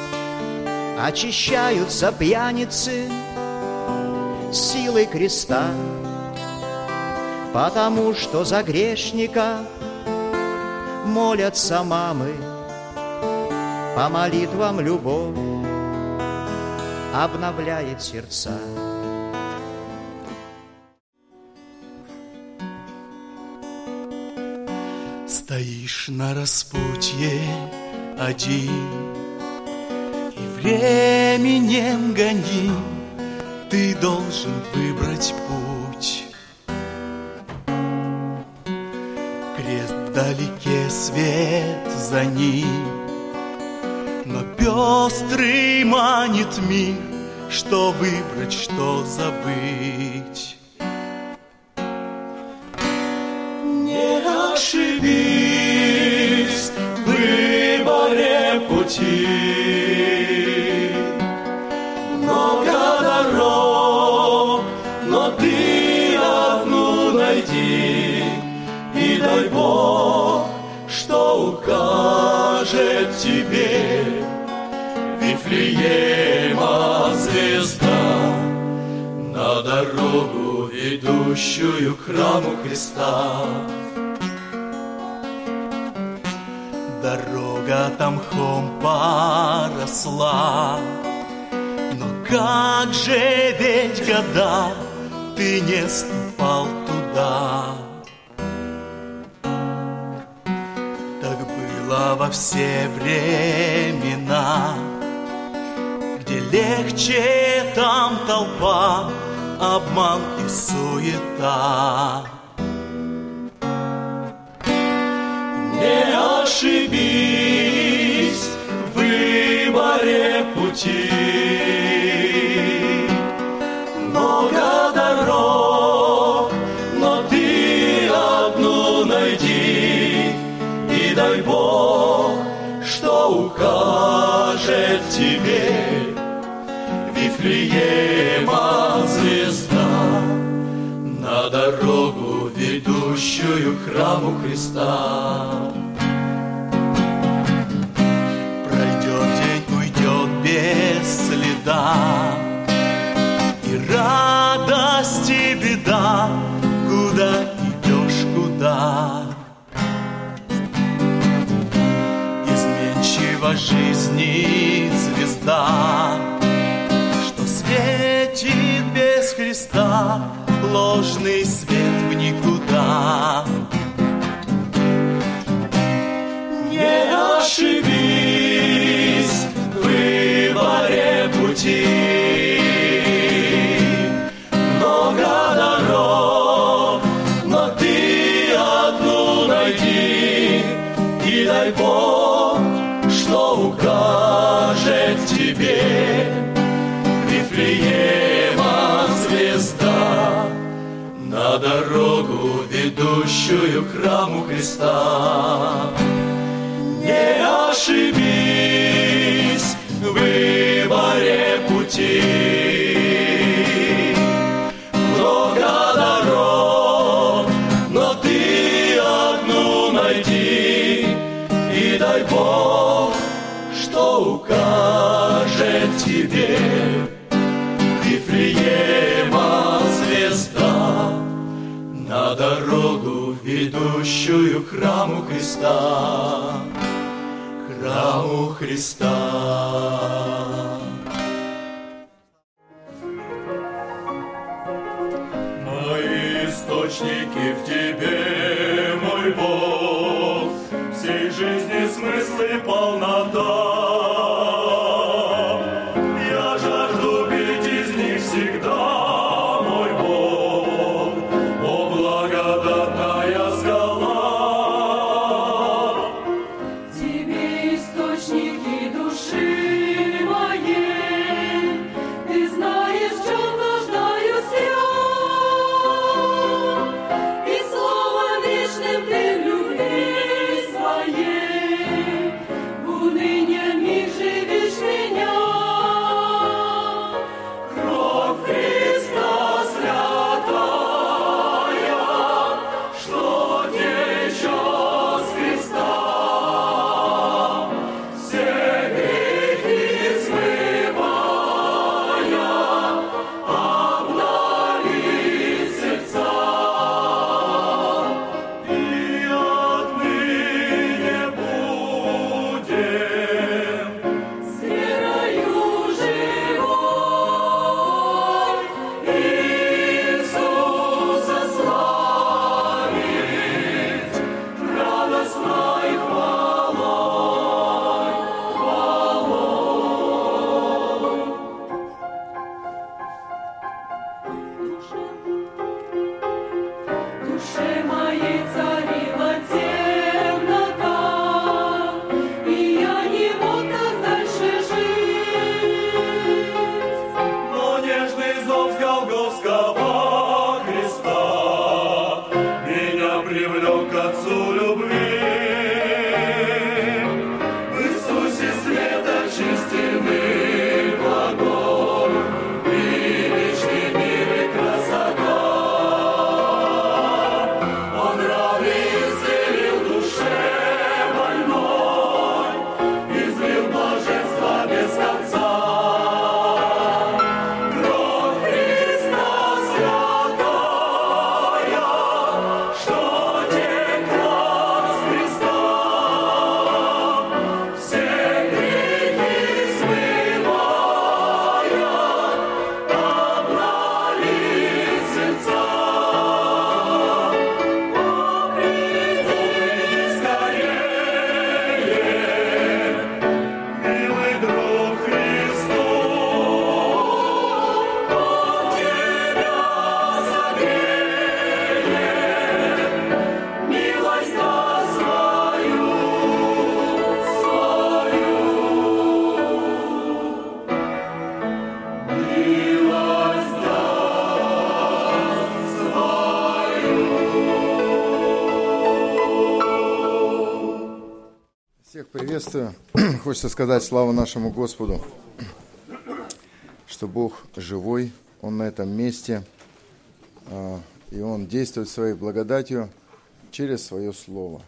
очищаются пьяницы силой креста, потому что за грешника молятся мамы, по молитвам любовь обновляет сердца. Стоишь на распутье один, и временем гоним, ты должен выбрать путь. Крест вдалеке, свет за ним, но пестрый манит мир, что выбрать, что забыть. Не ошибись в выборе пути, много дорог, но ты одну найди, и дай Бог, что укажет тебе Вифлеема звезда на дорогу, ведущую к храму Христа. Дорога там мхом поросла, но как же ведь года ты не ступал туда. Так было во все времена, где легче там толпа, обман и суета. Не ошибись в выборе пути, много дорог, но ты одну найди, и дай Бог, что укажет тебе Вифлеема звезда на дорогу, ведущую к храму Христа. Пройдет день, уйдет без следа, и радость и беда, куда идешь, куда. Изменчива жизни звезда, что светит без Христа, ложный свет в никуда. Не ошибись в выборе пути, много дорог, но ты одну найди, и дай Бог, что укажет тебе Вифлеема звезда на дорогу, ведущую к храму Христа. Не ошибись в выборе пути. Много дорог, но ты одну найди, и дай Бог, что укажет тебе Вифлеема звезда на дорогу, ведущую к храму Христа, к храму Христа. Мои источники в тебе, мой Бог, всей жизни смысл и полнота. Я жажду пить из них всегда, мой Бог, о благодатная скала. Тебе источники души моей, ты знаешь, в чем нуждаюсь я, и словом вечным ты в любви своей в унынии миг живешь меня. Кровь Христа святая, что течет с креста, все грехи смывая, обновит сердца. И отныне будем с верою живой Иисуса славить радостно и хвалой, хвалой. Душе моей царила темнота, и я не мог так дальше жить. Но нежный зов с Голгофского креста меня привлек к Отцу любви. В Иисусе света истины благой и вечный мир и красота. Он рад исцелил душе больной, излил блаженство без конца. Кровь Христа святая, что текла с креста, все грехи смывая, обновит сердца. О, приди скорее, милый друг Христос, Он тебя согреет, милость даст свою. Милость даст свою. Всех приветствую. Хочется сказать славу нашему Господу, что Бог живой, Он на этом месте, и Он действует своей благодатью через свое Слово.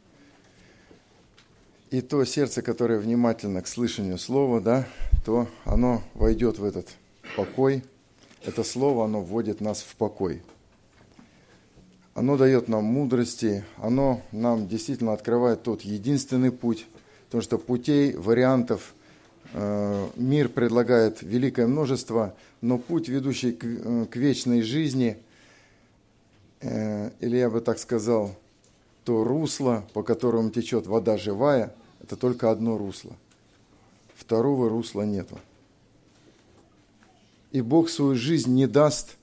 И то сердце, которое внимательно к слышанию Слова, да, то оно войдет в этот покой. Это Слово, оно вводит нас в покой. Оно дает нам мудрости, оно нам действительно открывает тот единственный путь, потому что путей, вариантов мир предлагает великое множество, но путь, ведущий к вечной жизни, или я бы так сказал, то русло, по которому течет вода живая, это только одно русло. Второго русла нету. И Бог свою жизнь не даст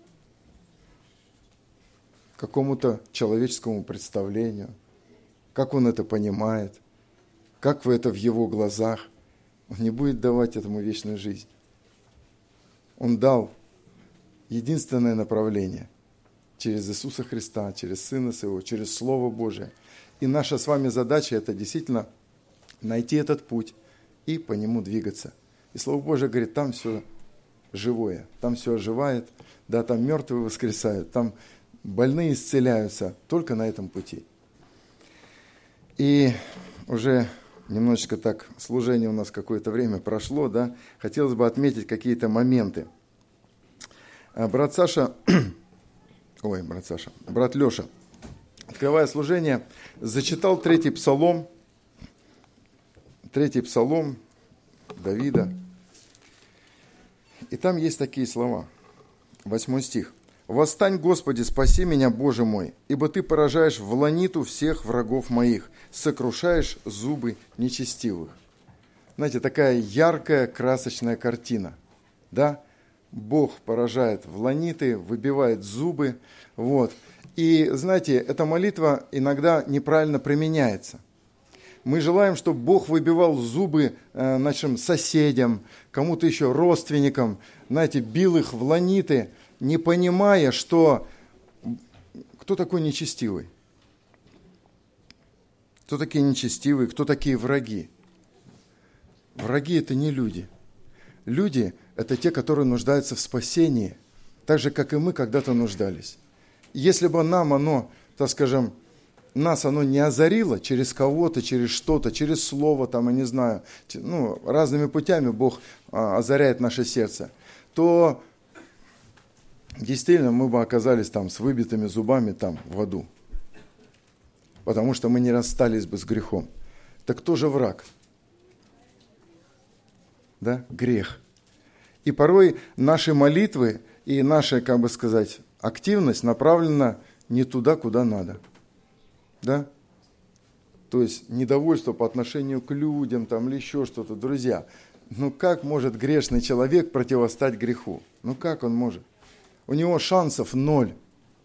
какому-то человеческому представлению, как Он это понимает, как вы это в Его глазах. Он не будет давать этому вечную жизнь. Он дал единственное направление через Иисуса Христа, через Сына Своего, через Слово Божие. И наша с вами задача – это действительно найти этот путь и по нему двигаться. И Слово Божие говорит, там все живое, там все оживает, да, там мертвые воскресают, там больные исцеляются только на этом пути. И уже немножечко так служение у нас какое-то время прошло, да, хотелось бы отметить какие-то моменты. Брат Леша, открывая служение, зачитал 3-й псалом Давида. И там есть такие слова. 8 стих. «Восстань, Господи, спаси меня, Боже мой, ибо Ты поражаешь в ланиту всех врагов моих, сокрушаешь зубы нечестивых». Знаете, такая яркая, красочная картина. Да? Бог поражает в ланиты, выбивает зубы. Вот. И, знаете, эта молитва иногда неправильно применяется. Мы желаем, чтобы Бог выбивал зубы нашим соседям, кому-то еще родственникам, знаете, бил их в ланиты, не понимая, что кто такой нечестивый? Кто такие нечестивые? Кто такие враги? Враги – это не люди. Люди – это те, которые нуждаются в спасении, так же, как и мы когда-то нуждались. Если бы нам оно, так скажем, нас оно не озарило через кого-то, через что-то, через слово, там, я не знаю, разными путями Бог озаряет наше сердце, то действительно мы бы оказались там с выбитыми зубами там в аду, потому что мы не расстались бы с грехом. Так кто же враг? Да? Грех. И порой наши молитвы и наша, как бы сказать, активность направлена не туда, куда надо. Да? То есть недовольство по отношению к людям там, или еще что-то. Друзья, как может грешный человек противостать греху? Как он может? У него шансов 0.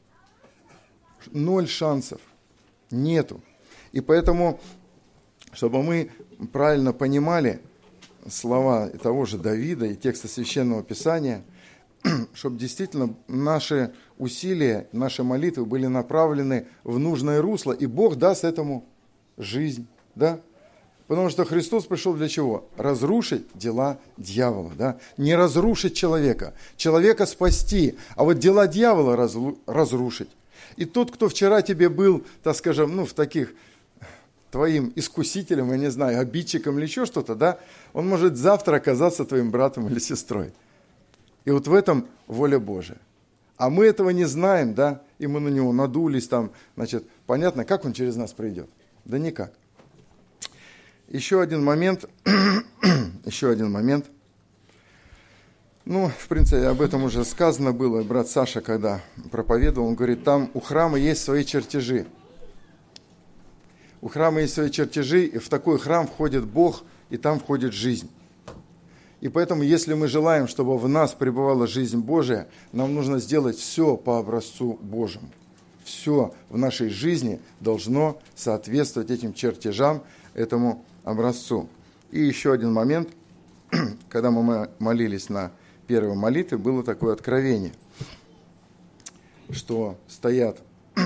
0 шансов. Нету. И поэтому, чтобы мы правильно понимали слова того же Давида и текста Священного Писания, чтобы действительно наши усилия, наши молитвы были направлены в нужное русло, и Бог даст этому жизнь. Да? Потому что Христос пришел для чего? Разрушить дела дьявола. Да? Не разрушить человека. Человека спасти, а вот дела дьявола разрушить. И тот, кто вчера тебе был, так скажем, в таких твоим искусителем, я не знаю, обидчиком или еще что-то, да, он может завтра оказаться твоим братом или сестрой. И вот в этом воля Божия. А мы этого не знаем, да, и мы на него надулись там, значит, понятно, как он через нас придет? Да никак. Еще один момент. В принципе, об этом уже сказано было. Брат Саша, когда проповедовал, он говорит, там у храма есть свои чертежи. У храма есть свои чертежи, и в такой храм входит Бог, и там входит жизнь. И поэтому, если мы желаем, чтобы в нас пребывала жизнь Божия, нам нужно сделать все по образцу Божьему. Все в нашей жизни должно соответствовать этим чертежам, этому образцу. И еще один момент, когда мы молились на первой молитве, было такое откровение, что стоят,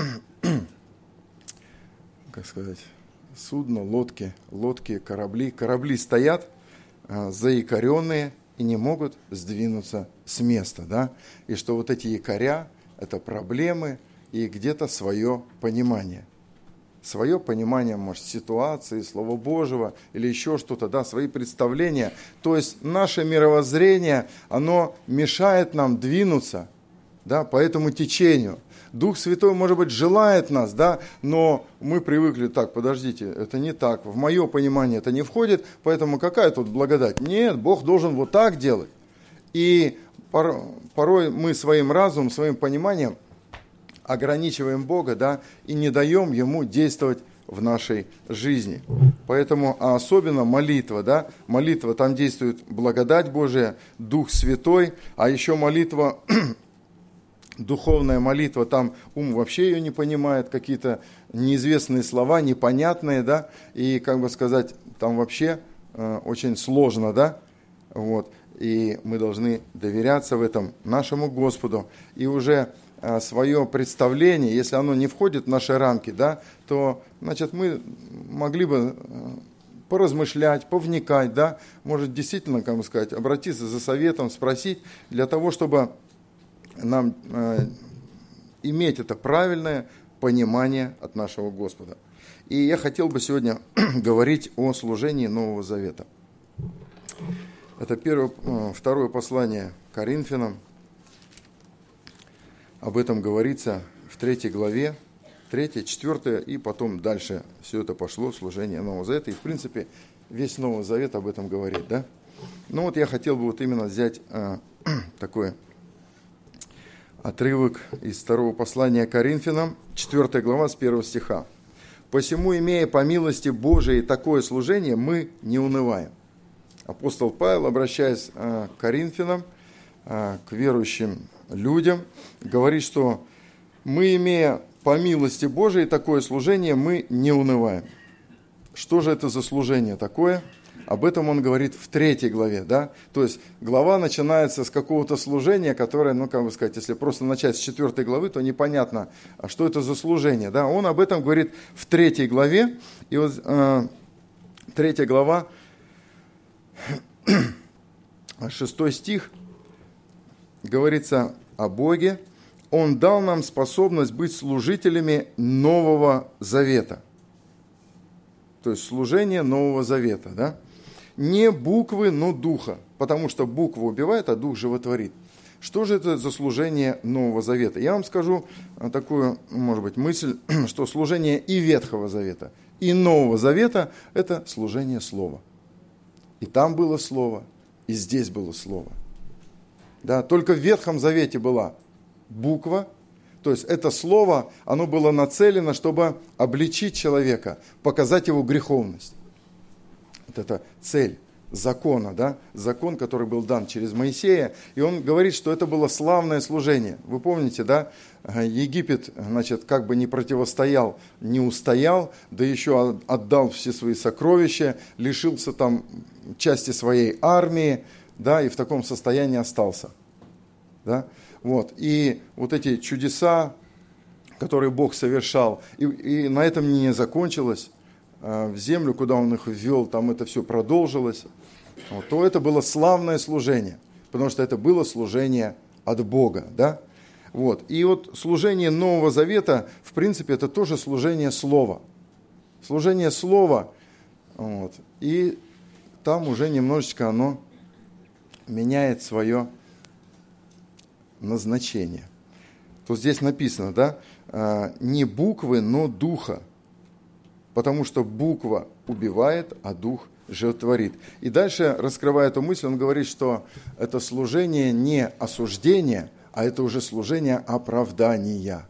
судно, лодки, корабли. Корабли стоят, заякоренные и не могут сдвинуться с места. Да? И что вот эти якоря – это проблемы и где-то свое понимание. Свое понимание, может, ситуации, Слова Божьего или еще что-то, да, свои представления. То есть наше мировоззрение, оно мешает нам двинуться, да, по этому течению. Дух Святой, может быть, желает нас, да, но мы привыкли, так, подождите, это не так, в мое понимание это не входит, поэтому какая тут благодать? Нет, Бог должен вот так делать. И порой мы своим разумом, своим пониманием ограничиваем Бога, да, и не даем Ему действовать в нашей жизни. Поэтому, а особенно молитва, да, молитва, там действует благодать Божия, Дух Святой, а еще молитва, духовная молитва, там ум вообще ее не понимает, какие-то неизвестные слова, непонятные, да, и, как бы сказать, там вообще очень сложно, да, вот, и мы должны доверяться в этом нашему Господу, и уже свое представление, если оно не входит в наши рамки, да, то, значит, мы могли бы поразмышлять, повникать, да, может действительно, как бы сказать, обратиться за советом, спросить, для того, чтобы нам иметь это правильное понимание от нашего Господа. И я хотел бы сегодня говорить о служении Нового Завета. Это второе послание Коринфянам. Об этом говорится в 3 главе, 3, 4, и потом дальше все это пошло, служение Нового Завета. И, в принципе, весь Новый Завет об этом говорит, да? Ну вот я хотел бы вот именно взять такой отрывок из 2 послания Коринфянам, 4 глава, с 1 стиха. «Посему, имея по милости Божией такое служение, мы не унываем». Апостол Павел, обращаясь к Коринфянам, к верующим людям, говорит, что мы, имея по милости Божией такое служение, мы не унываем. Что же это за служение такое? Об этом он говорит в 3 главе, да? То есть глава начинается с какого-то служения, которое, ну, как бы сказать, если просто начать с 4 главы, то непонятно, а что это за служение, да? Он об этом говорит в 3 главе, и вот 3 глава, 6 стих, говорится о Боге. Он дал нам способность быть служителями Нового Завета. То есть служение Нового Завета, да? Не буквы, но духа, потому что буква убивает, а дух животворит. Что же это за служение Нового Завета? Я вам скажу такую, может быть, мысль, что служение и Ветхого Завета, и Нового Завета – это служение Слова. И там было Слово, и здесь было Слово. Да, только в Ветхом Завете была буква, то есть это Слово, оно было нацелено, чтобы обличить человека, показать его греховность. Вот это цель закона, да? Закон, который был дан через Моисея, и он говорит, что это было славное служение. Вы помните, да? Египет, значит, как бы не противостоял, не устоял, да еще отдал все свои сокровища, лишился там части своей армии, да, и в таком состоянии остался. Да? Вот. И вот эти чудеса, которые Бог совершал, и на этом не закончилось, в землю, куда Он их ввел, там это все продолжилось, вот, то это было славное служение, потому что это было служение от Бога. Да? Вот. И вот служение Нового Завета, в принципе, это тоже служение Слова. Служение Слова, вот, и там уже немножечко оно меняет свое назначение. То здесь написано, да, не буквы, но духа, потому что буква убивает, а дух животворит. И дальше, раскрывая эту мысль, он говорит, что это служение не осуждения, а это уже служение оправдания.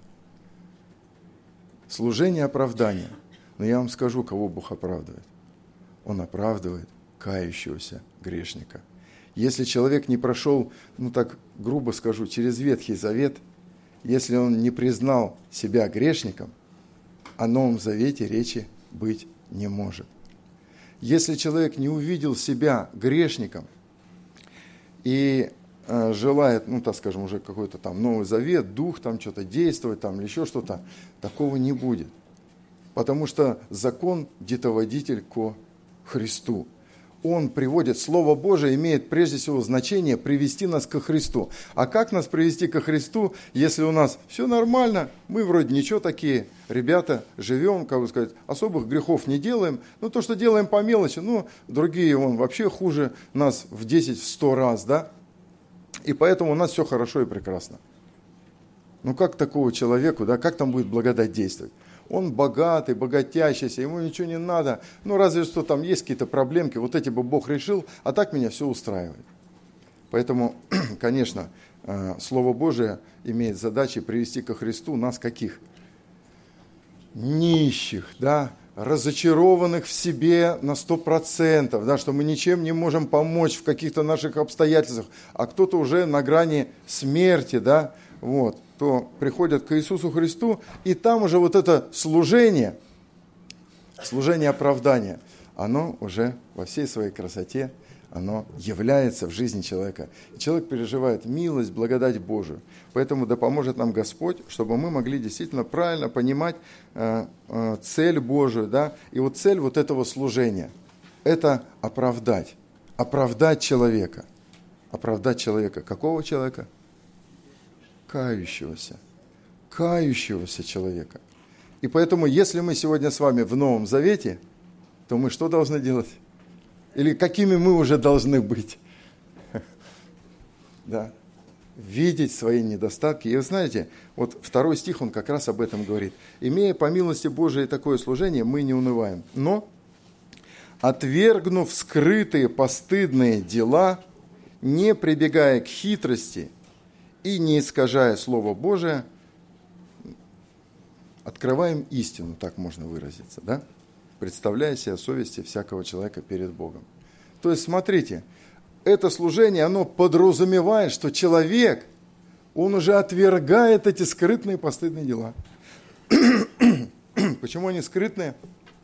Служение оправдания. Но я вам скажу, кого Бог оправдывает. Он оправдывает кающегося грешника. Если человек не прошел, ну так грубо скажу, через Ветхий Завет, если он не признал себя грешником, о Новом Завете речи быть не может. Если человек не увидел себя грешником и желает, ну так скажем, уже какой-то там Новый Завет, Дух там что-то действовать, там или еще что-то, такого не будет. Потому что закон детоводитель ко Христу. Он приводит, Слово Божие имеет прежде всего значение привести нас ко Христу. А как нас привести ко Христу, если у нас все нормально, мы вроде ничего такие, ребята, живем, как бы сказать, особых грехов не делаем, но то, что делаем по мелочи, ну, другие вон вообще хуже нас в 10-100 раз, да? И поэтому у нас все хорошо и прекрасно. Ну как такого человеку, да, как там будет благодать действовать? Он богатый, богатящийся, ему ничего не надо. Ну, разве что там есть какие-то проблемки, вот эти бы Бог решил, а так меня все устраивает. Поэтому, конечно, Слово Божие имеет задачей привести ко Христу нас каких? Нищих, да, разочарованных в себе на 100%, да, что мы ничем не можем помочь в каких-то наших обстоятельствах, а кто-то уже на грани смерти, да, вот, то приходят к Иисусу Христу, и там уже вот это служение оправдания, оно уже во всей своей красоте, оно является в жизни человека. И человек переживает милость, благодать Божию. Поэтому да поможет нам Господь, чтобы мы могли действительно правильно понимать цель Божию. Да? И вот цель вот этого служения – это оправдать человека. Оправдать человека. Какого человека? Кающегося человека. И поэтому, если мы сегодня с вами в Новом Завете, то мы что должны делать? Или какими мы уже должны быть? Да. Видеть свои недостатки. И вы знаете, вот 2 стих, он как раз об этом говорит. «Имея по милости Божией такое служение, мы не унываем. Но, отвергнув скрытые постыдные дела, не прибегая к хитрости и не искажая Слово Божие, открываем истину», так можно выразиться, да? Представляя себе совести всякого человека перед Богом. То есть, смотрите, это служение, оно подразумевает, что человек, он уже отвергает эти скрытные постыдные дела. Почему они скрытные?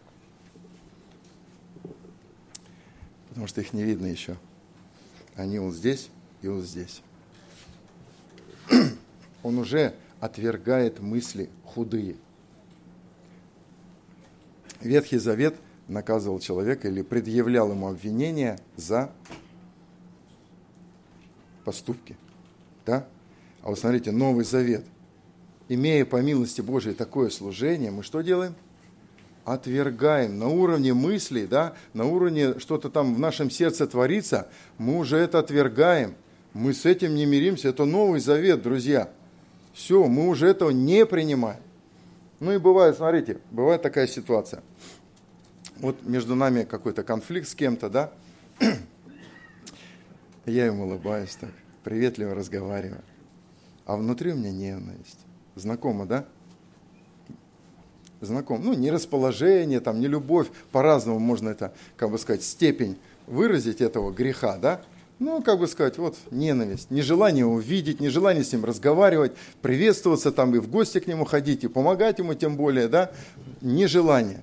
Потому что их не видно еще. Они вот здесь и вот здесь. Он уже отвергает мысли худые. Ветхий Завет наказывал человека или предъявлял ему обвинения за поступки. Да? А вот смотрите, Новый Завет. Имея по милости Божией такое служение, мы что делаем? Отвергаем на уровне мыслей, да? На уровне что-то там в нашем сердце творится, мы уже это отвергаем. Мы с этим не миримся. Это Новый Завет, друзья. Все, мы уже этого не принимаем. Ну и бывает, смотрите, бывает такая ситуация. Вот между нами какой-то конфликт с кем-то, да? Я ему улыбаюсь так, приветливо разговариваю. А внутри у меня ненависть. Знакомо, да? Знакомо. Ну, не расположение, там, не любовь. По-разному можно это, как бы сказать, степень выразить этого греха, да? Ну, как бы сказать, вот ненависть, нежелание его видеть, нежелание с ним разговаривать, приветствоваться там и в гости к нему ходить, и помогать ему тем более, да, нежелание.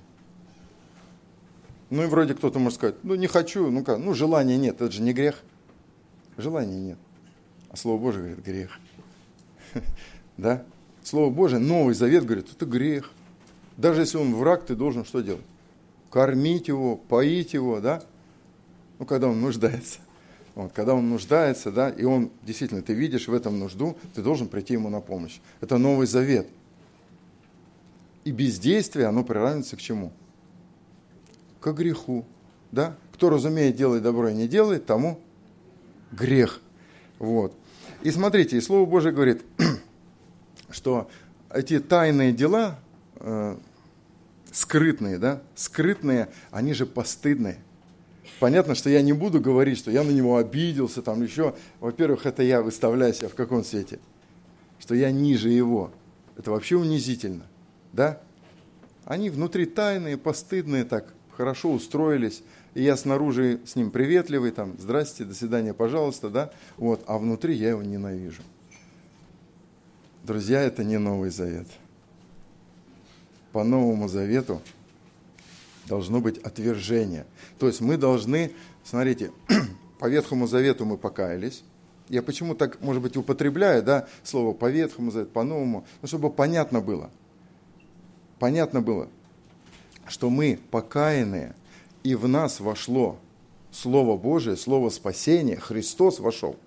Ну и вроде кто-то может сказать, ну не хочу, ну желания нет, это же не грех. Желания нет. А Слово Божие говорит, грех. Да? Слово Божие, Новый Завет говорит, это грех. Даже если он враг, ты должен что делать? Кормить его, поить его, да? Ну, когда он нуждается. Вот, когда он нуждается, да, и он, действительно, ты видишь в этом нужду, ты должен прийти ему на помощь. Это Новый Завет. И бездействие, оно приравнивается к чему? К греху. Да? Кто разумеет делать добро и не делает, тому грех. Вот. И смотрите, и Слово Божие говорит, что эти тайные дела, скрытные, да, скрытные, они же постыдные. Понятно, что я не буду говорить, что я на него обиделся, там еще. Во-первых, это я выставляю себя в каком свете? Что я ниже его. Это вообще унизительно. Да? Они внутри тайные, постыдные, так хорошо устроились. И я снаружи с ним приветливый, там, здрасте, до свидания, пожалуйста, да? Вот, а внутри я его ненавижу. Друзья, это не Новый Завет. По Новому Завету должно быть отвержение. То есть мы должны, смотрите, по Ветхому Завету мы покаялись. Я почему так, может быть, употребляю, да, слово по Ветхому Завету, по Новому, ну, чтобы понятно было. Понятно было, что мы покаянные, и в нас вошло Слово Божие, Слово спасения, Христос вошел,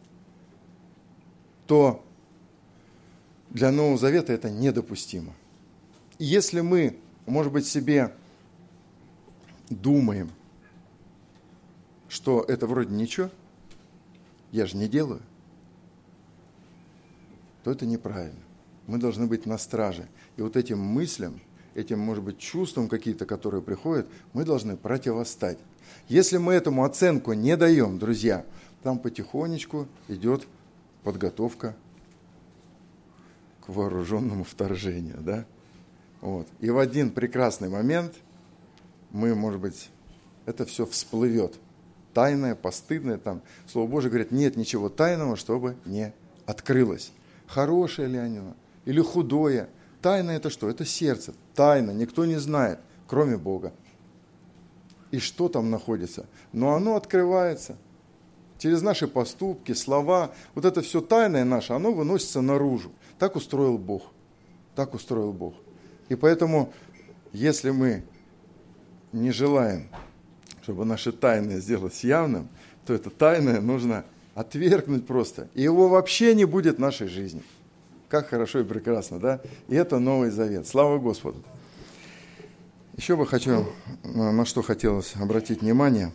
то для Нового Завета это недопустимо. И если мы, может быть, себе думаем, что это вроде ничего, я же не делаю, то это неправильно. Мы должны быть на страже. И вот этим мыслям, этим, может быть, чувствам какие-то, которые приходят, мы должны противостать. Если мы этому оценку не даем, друзья, там потихонечку идет подготовка к вооруженному вторжению, да? Вот. И в один прекрасный момент мы, может быть, это все всплывет. Тайное, постыдное. Там. Слово Божие говорит, нет ничего тайного, чтобы не открылось. Хорошее ли оно или худое. Тайна это что? Это сердце. Тайна. Никто не знает, кроме Бога. И что там находится? Но оно открывается. через наши поступки, слова, вот это все тайное наше, оно выносится наружу. Так устроил Бог. Так устроил Бог. И поэтому, если мы не желаем, чтобы наше тайное сделать явным, то это тайное нужно отвергнуть просто. И его вообще не будет в нашей жизни. Как хорошо и прекрасно, да? И это Новый Завет. Слава Господу. Еще бы хочу, на что хотелось обратить внимание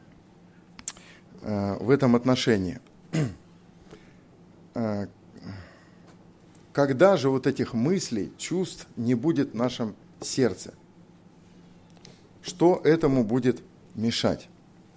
в этом отношении. Когда же вот этих мыслей, чувств не будет в нашем сердце? Что этому будет мешать?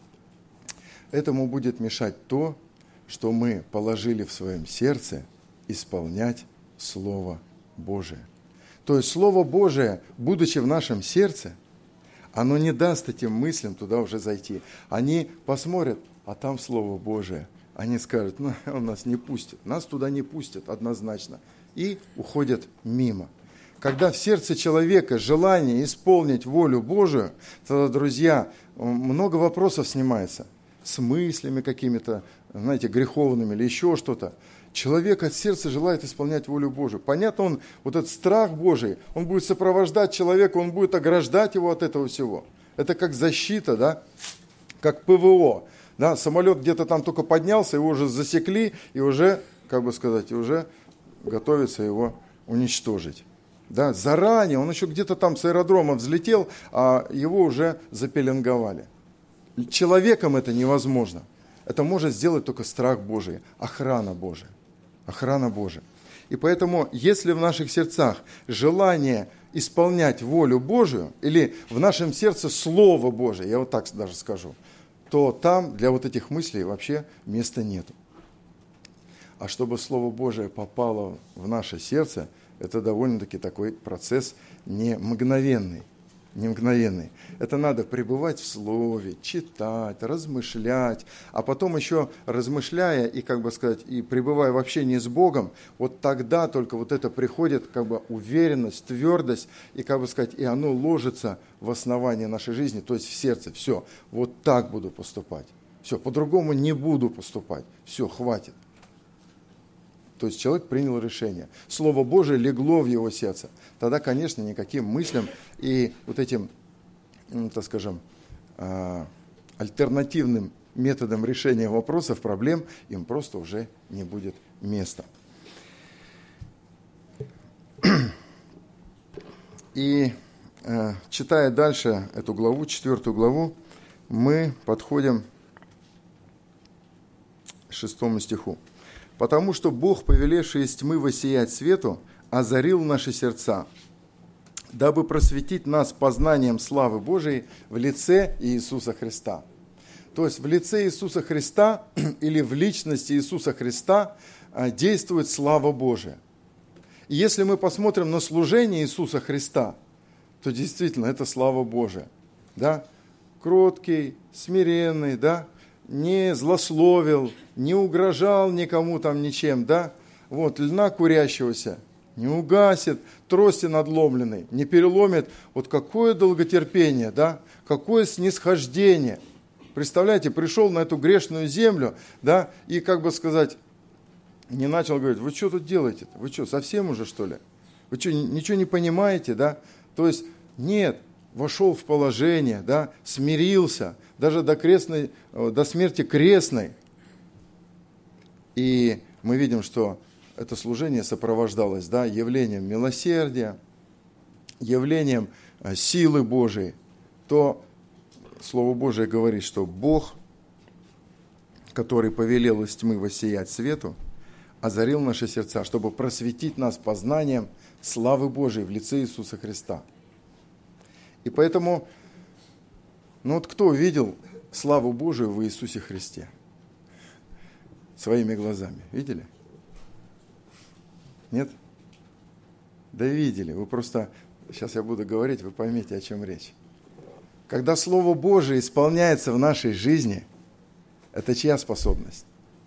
Этому будет мешать то, что мы положили в своем сердце исполнять Слово Божие. То есть Слово Божие, будучи в нашем сердце, оно не даст этим мыслям туда уже зайти. Они посмотрят, а там Слово Божие. Они скажут, он нас не пустит. Нас туда не пустят однозначно. И уходят мимо. Когда в сердце человека желание исполнить волю Божию, тогда, друзья, много вопросов снимается. С мыслями какими-то, знаете, греховными или еще что-то. Человек от сердца желает исполнять волю Божию. Понятно, вот этот страх Божий, он будет сопровождать человека, он будет ограждать его от этого всего. Это как защита, да, как ПВО. Да, самолет где-то там только поднялся, его уже засекли, и уже, как бы сказать, уже готовится его уничтожить. Да, заранее, он еще где-то там с аэродрома взлетел, а его уже запеленговали. Человеком это невозможно. Это может сделать только страх Божий, охрана Божия. Охрана Божия. И поэтому, если в наших сердцах желание исполнять волю Божию, или в нашем сердце Слово Божие, я вот так даже скажу, то там для вот этих мыслей вообще места нету. А чтобы Слово Божие попало в наше сердце, это довольно-таки такой процесс не мгновенный. Это надо пребывать в Слове, читать, размышлять, а потом еще размышляя и, как бы сказать, и пребывая в общении с Богом, вот тогда только вот это приходит, как бы уверенность, твердость, и, как бы сказать, и оно ложится в основание нашей жизни, то есть в сердце. Все, вот так буду поступать. Все, по-другому не буду поступать. Все, хватит. То есть человек принял решение. Слово Божие легло в его сердце. Тогда, конечно, никаким мыслям и вот этим, так скажем, альтернативным методам решения вопросов, проблем, им просто уже не будет места. И читая дальше эту главу, 4 главу, мы подходим к 6 стиху. «Потому что Бог, повелевший из тьмы воссиять свету, озарил наши сердца, дабы просветить нас познанием славы Божией в лице Иисуса Христа». То есть в лице Иисуса Христа или в личности Иисуса Христа действует слава Божия. И если мы посмотрим на служение Иисуса Христа, то действительно это слава Божия. Да? Кроткий, смиренный, да? Не злословил, не угрожал никому там ничем, да? Вот, льна курящегося не угасит, трости надломленной не переломит. Вот какое долготерпение, да? Какое снисхождение. Представляете, пришел на эту грешную землю, да, и, как бы сказать, не начал говорить, вы что тут делаете? Вы что, совсем уже, что ли? Вы что, ничего не понимаете, да? То есть, нет, вошел в положение, да, смирился, даже до смерти крестной. И мы видим, что это служение сопровождалось, да, явлением милосердия, явлением силы Божией. То Слово Божие говорит, что Бог, который повелел из тьмы воссиять свету, озарил наши сердца, чтобы просветить нас познанием славы Божией в лице Иисуса Христа. И поэтому, вот кто видел славу Божию в Иисусе Христе? Своими глазами. Видели? Нет? Да видели. Вы просто, сейчас я буду говорить, вы поймете, о чем речь. Когда Слово Божие исполняется в нашей жизни, это чья способность?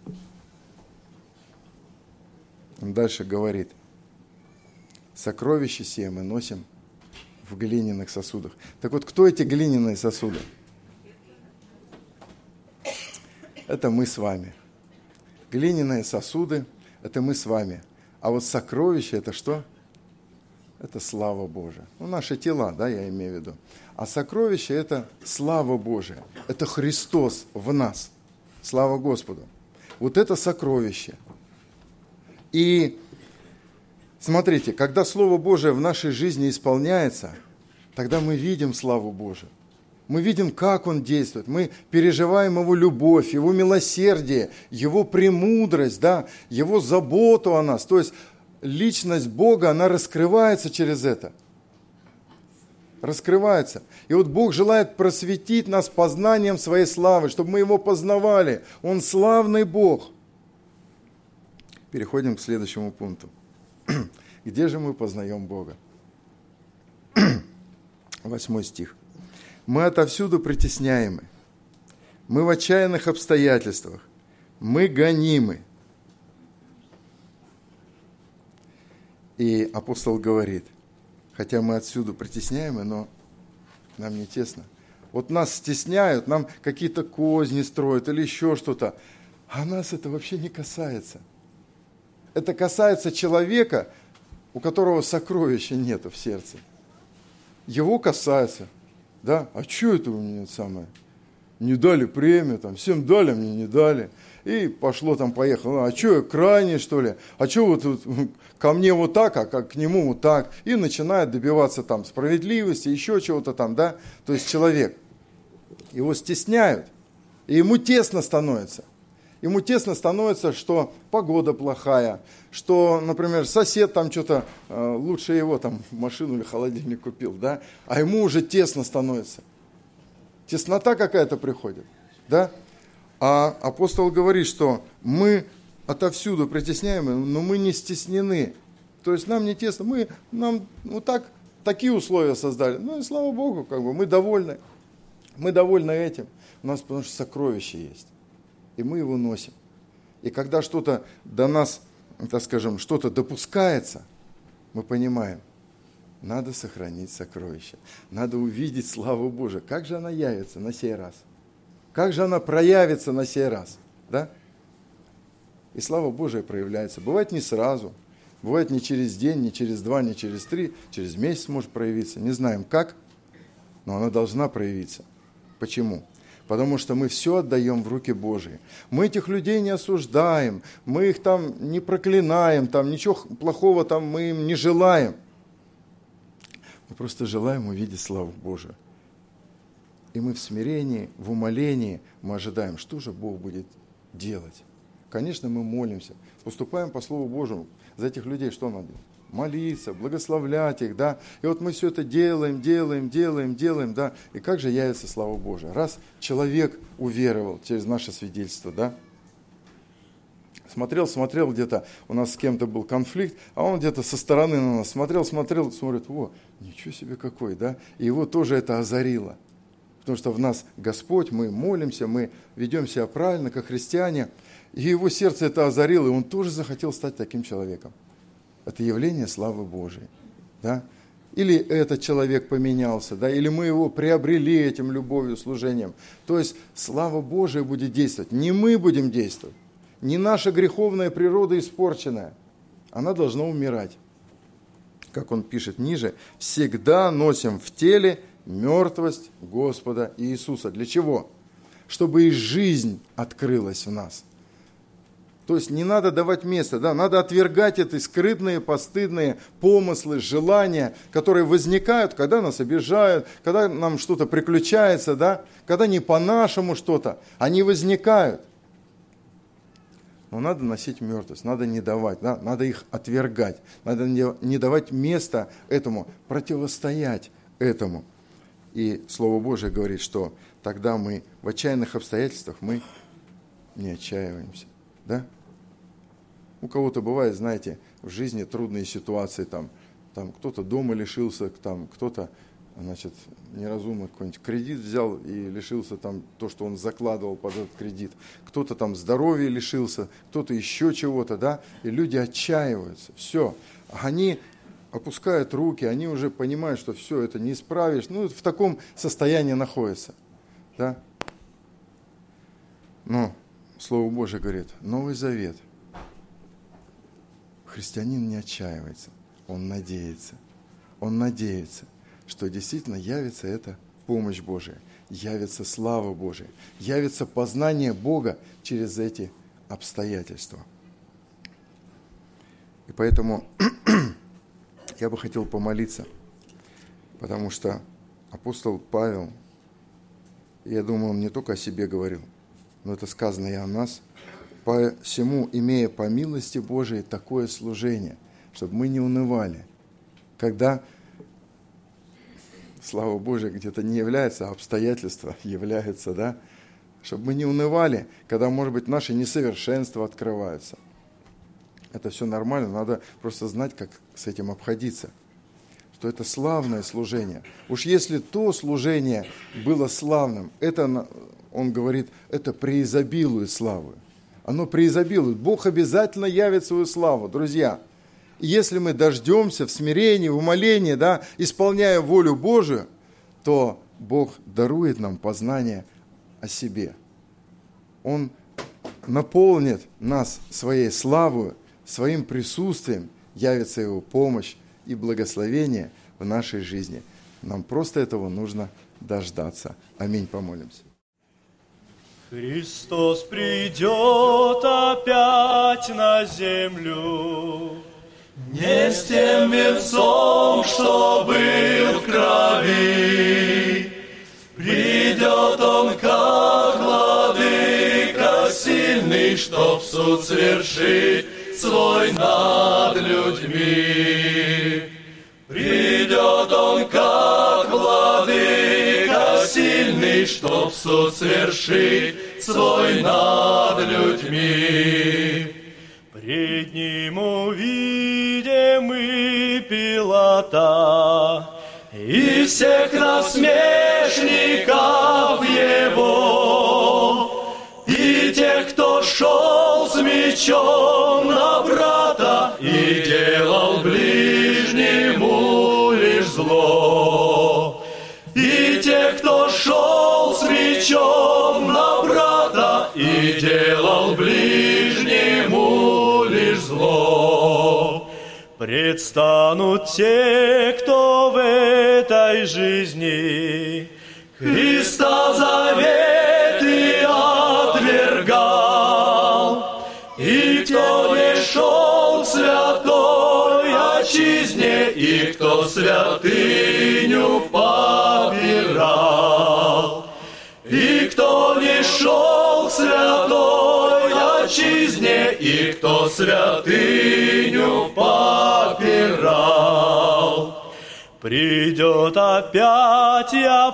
Он дальше говорит, сокровища сие мы носим в глиняных сосудах. Так вот, кто эти глиняные сосуды? это мы с вами. Глиняные сосуды – это мы с вами. А вот сокровище – это что? Это слава Божия. Ну, наши тела, да, я имею в виду. А сокровище – это слава Божия. Это Христос в нас. Слава Господу. Вот это сокровище. И смотрите, когда Слово Божие в нашей жизни исполняется, тогда мы видим славу Божию. Мы видим, как Он действует. Мы переживаем Его любовь, Его милосердие, Его премудрость, да, Его заботу о нас. То есть личность Бога, она раскрывается через это. Раскрывается. И вот Бог желает просветить нас познанием Своей славы, чтобы мы Его познавали. Он славный Бог. Переходим к следующему пункту. Где же мы познаем Бога? 8 стих. Мы отовсюду притесняемы. Мы в отчаянных обстоятельствах. Мы гонимы. И апостол говорит, хотя мы отсюда притесняемы, но нам не тесно. Вот нас стесняют, нам какие-то козни строят или еще что-то. А нас это вообще не касается. Это касается человека, у которого сокровища нету в сердце. Его касается. Да? А что это у меня самое? Не дали премию, там, всем дали, мне не дали. И пошло там, поехало. А что, я крайний, что ли? А что вот ко мне вот так, а к нему вот так? И начинает добиваться там справедливости, еще чего-то там, да? То есть человек, его стесняют, и ему тесно становится. Ему тесно становится, что погода плохая, что, например, сосед там что-то лучше его там машину или холодильник купил, да, а ему уже тесно становится. Теснота какая-то приходит, да. А апостол говорит, что мы отовсюду притесняемы, но мы не стеснены. То есть нам не тесно, нам вот так, такие условия создали. Ну и слава Богу, как бы мы довольны. Мы довольны этим. У нас потому что сокровище есть. И мы его носим. И когда что-то до нас, так скажем, что-то допускается, мы понимаем, надо сохранить сокровище. Надо увидеть славу Божию. Как же она явится на сей раз? Как же она проявится на сей раз? Да? И слава Божия проявляется. Бывает не сразу. Бывает не через день, не через 2, не через 3. Через месяц может проявиться. Не знаем как, но она должна проявиться. Почему? Потому что мы все отдаем в руки Божьи. Мы этих людей не осуждаем, мы их там не проклинаем, там ничего плохого там мы им не желаем. Мы просто желаем увидеть славу Божию. И мы в смирении, в умолении мы ожидаем, что же Бог будет делать. Конечно, мы молимся, поступаем по Слову Божьему. За этих людей что надо делать? Молиться, благословлять их, да. И вот мы все это делаем, да. И как же явится слава Божия? Раз человек уверовал через наше свидетельство, да. Смотрел где-то, у нас с кем-то был конфликт, а он где-то со стороны на нас смотрит, о, ничего себе какой, да. И его тоже это озарило. Потому что в нас Господь, мы молимся, мы ведем себя правильно, как христиане. И его сердце это озарило, и он тоже захотел стать таким человеком. Это явление славы Божией, да? Или этот человек поменялся, да? Или мы его приобрели этим любовью, служением. То есть слава Божия будет действовать. Не мы будем действовать, не наша греховная природа испорченная. Она должна умирать. Как он пишет ниже, всегда носим в теле мертвость Господа Иисуса. Для чего? Чтобы и жизнь открылась в нас. То есть не надо давать место, да? Надо отвергать эти скрытные, постыдные помыслы, желания, которые возникают, когда нас обижают, когда нам что-то приключается, да? Когда не по-нашему что-то, они возникают. Но надо носить мертвость, надо не давать, да? Надо их отвергать, надо не давать места этому, противостоять этому. И Слово Божие говорит, что тогда мы в отчаянных обстоятельствах мы не отчаиваемся. Да? У кого-то бывает, знаете, в жизни трудные ситуации, там кто-то дома лишился, там кто-то, значит, неразумно какой-нибудь кредит взял и лишился там то, что он закладывал под этот кредит. Кто-то там здоровья лишился, кто-то еще чего-то, да, и люди отчаиваются. Все, они опускают руки, они уже понимают, что все, это не исправишь, ну, в таком состоянии находятся, да. Но Слово Божие говорит, Новый Завет. Христианин не отчаивается, он надеется. Он надеется, что действительно явится эта помощь Божия, явится слава Божия, явится познание Бога через эти обстоятельства. И поэтому я бы хотел помолиться, потому что апостол Павел, я думаю, он не только о себе говорил, но это сказано и о нас, посему, имея по милости Божией такое служение, чтобы мы не унывали, когда слава Божия где-то не является, а обстоятельства являются, да, чтобы мы не унывали, когда, может быть, наши несовершенства открываются. Это все нормально, надо просто знать, как с этим обходиться, что это славное служение. Уж если то служение было славным, это, он говорит, это преизобилует славу. Оно преизобилует. Бог обязательно явит свою славу, друзья. И если мы дождемся в смирении, в умолении, да, исполняя волю Божию, то Бог дарует нам познание о себе. Он наполнит нас своей славой, своим присутствием, явится Его помощь и благословение в нашей жизни. Нам просто этого нужно дождаться. Аминь, помолимся. Христос придет опять на землю, не с тем венцом, что был в крови. Придет Он, как владыка сильный, чтоб суд свершить свой над людьми. Придет Он, как владыка сильный, чтоб суд свершить свой над людьми. Пред Ним увидим мы Пилата и всех насмешников Его, и тех, кто шел с мечом на брата и делал ближнему лишь зло, и тех, кто шел с мечом на брата и делал ближнему лишь зло. Предстанут те, кто в этой жизни Христа заветы отвергал, и кто не шел к святой отчизне, и кто святыню попирал, и кто не шел к святой отчизне, и кто святыню попирал. Придет опять, я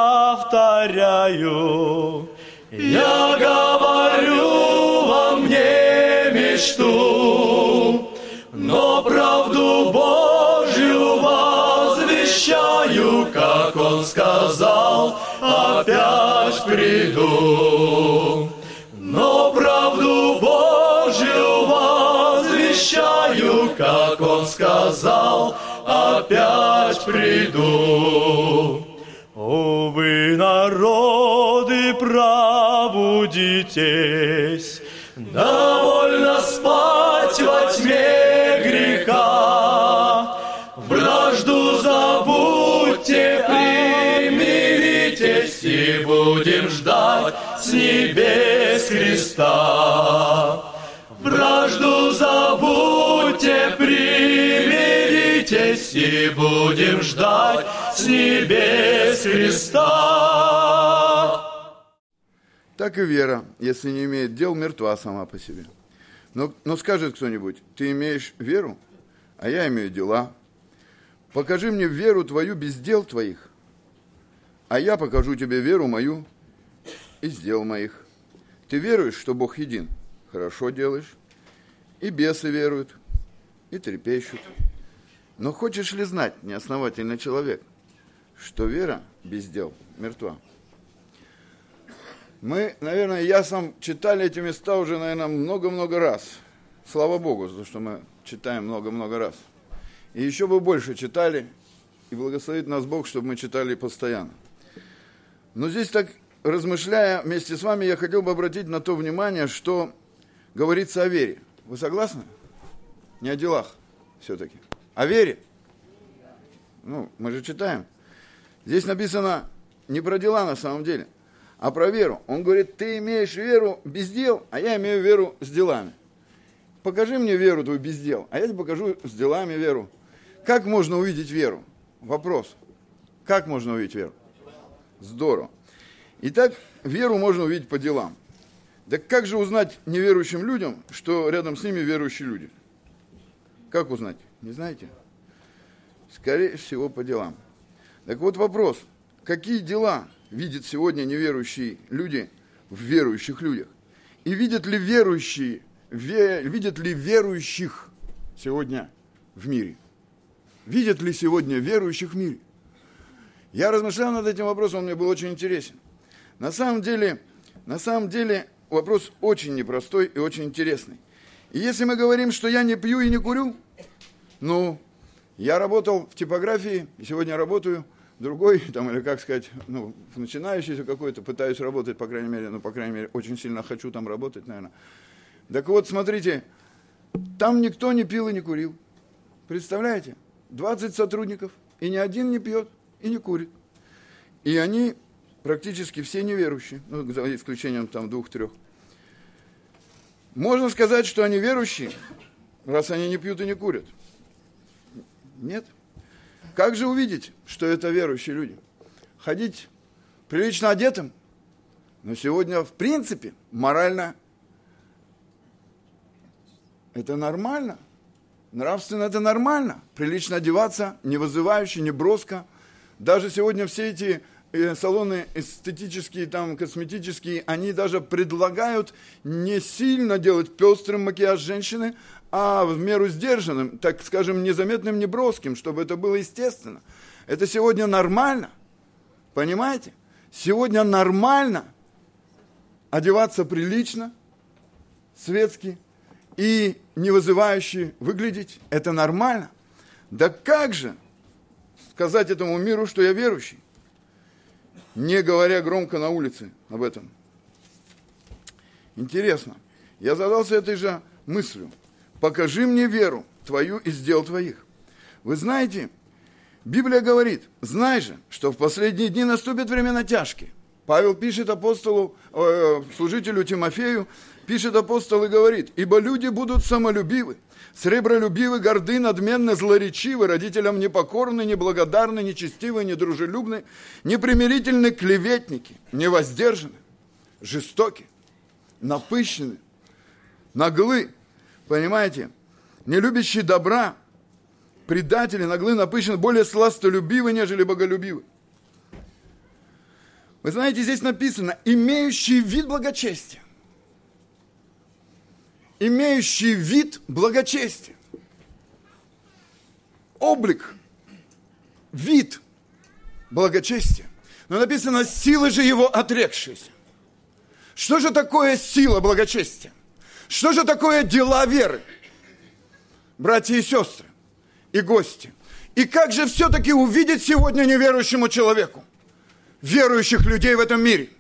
повторяю, я говорю вам не мечту, но правду Божью возвещаю, как Он сказал, опять приду. Но правду Божью возвещаю, как Он сказал, опять приду. О, вы, народы, пробудитесь, довольно спать во тьме греха. Вражду забудьте, примиритесь, и будем ждать с небес Христа. Вражду забудьте, примиритесь, и будем ждать с небес Христа. Так и вера, если не имеет дел, мертва сама по себе. Но скажет кто-нибудь, ты имеешь веру, а я имею дела. Покажи мне веру твою без дел твоих, а я покажу тебе веру мою из дел моих. Ты веруешь, что Бог един? Хорошо делаешь. И бесы веруют, и трепещут. Но хочешь ли знать, неосновательный человек, что вера без дел мертва? Мы, наверное, я сам читали эти места уже, наверное, много-много раз. Слава Богу, за то, что мы читаем много-много раз. И еще бы больше читали, и благословит нас Бог, чтобы мы читали постоянно. Но здесь так размышляя вместе с вами, я хотел бы обратить на то внимание, что говорится о вере. Вы согласны? Не о делах все-таки. О вере. Ну, мы же читаем. Здесь написано не про дела на самом деле, а про веру. Он говорит, ты имеешь веру без дел, а я имею веру с делами. Покажи мне веру твою без дел, а я тебе покажу с делами веру. Как можно увидеть веру? Вопрос. Как можно увидеть веру? Здорово. Итак, веру можно увидеть по делам. Так как же узнать неверующим людям, что рядом с ними верующие люди? Как узнать? Не знаете? Скорее всего, по делам. Так вот вопрос. Какие дела видят сегодня неверующие люди в верующих людях? И видят ли верующих сегодня в мире? Видят ли сегодня верующих в мире? Я размышлял над этим вопросом, он мне был очень интересен. На самом деле, вопрос очень непростой и очень интересный. И если мы говорим, что я не пью и не курю, я работал в типографии, и сегодня работаю, другой, или как сказать, начинающийся какой-то, пытаюсь работать, по крайней мере, очень сильно хочу там работать, наверное. Так вот, смотрите, там никто не пил и не курил. Представляете? 20 сотрудников, и ни один не пьет и не курит. И они практически все неверующие, за исключением 2-3. Можно сказать, что они верующие, раз они не пьют и не курят? Нет. Как же увидеть, что это верующие люди? Ходить прилично одетым? Но сегодня, в принципе, морально это нормально. Нравственно это нормально. Прилично одеваться, не вызывающе, не броско. Даже сегодня все эти салоны эстетические, косметические, они даже предлагают не сильно делать пестрым макияж женщины, а в меру сдержанным, так скажем, незаметным, не броским, чтобы это было естественно. Это сегодня нормально. Понимаете? Сегодня нормально одеваться прилично, светски и не вызывающе выглядеть. Это нормально. Да как же сказать этому миру, что я верующий, не говоря громко на улице об этом? Интересно. Я задался этой же мыслью. Покажи мне веру твою из дел твоих. Вы знаете, Библия говорит, знай же, что в последние дни наступят времена тяжкие. Павел пишет служителю Тимофею, пишет апостол и говорит, ибо люди будут самолюбивы, сребролюбивы, горды, надменны, злоречивы, родителям непокорны, неблагодарны, нечестивы, недружелюбны, непримирительны, клеветники, невоздержаны, жестоки, напыщены, наглы, понимаете, не любящие добра, предатели, наглы, напыщены, более сластолюбивы, нежели боголюбивы. Вы знаете, здесь написано, имеющий вид благочестия. Имеющий вид благочестия. Облик, вид благочестия. Но написано, силы же его отрекшиеся. Что же такое сила благочестия? Что же такое дела веры? Братья и сестры, и гости. И как же все-таки увидеть сегодня неверующему человеку верующих людей в этом мире?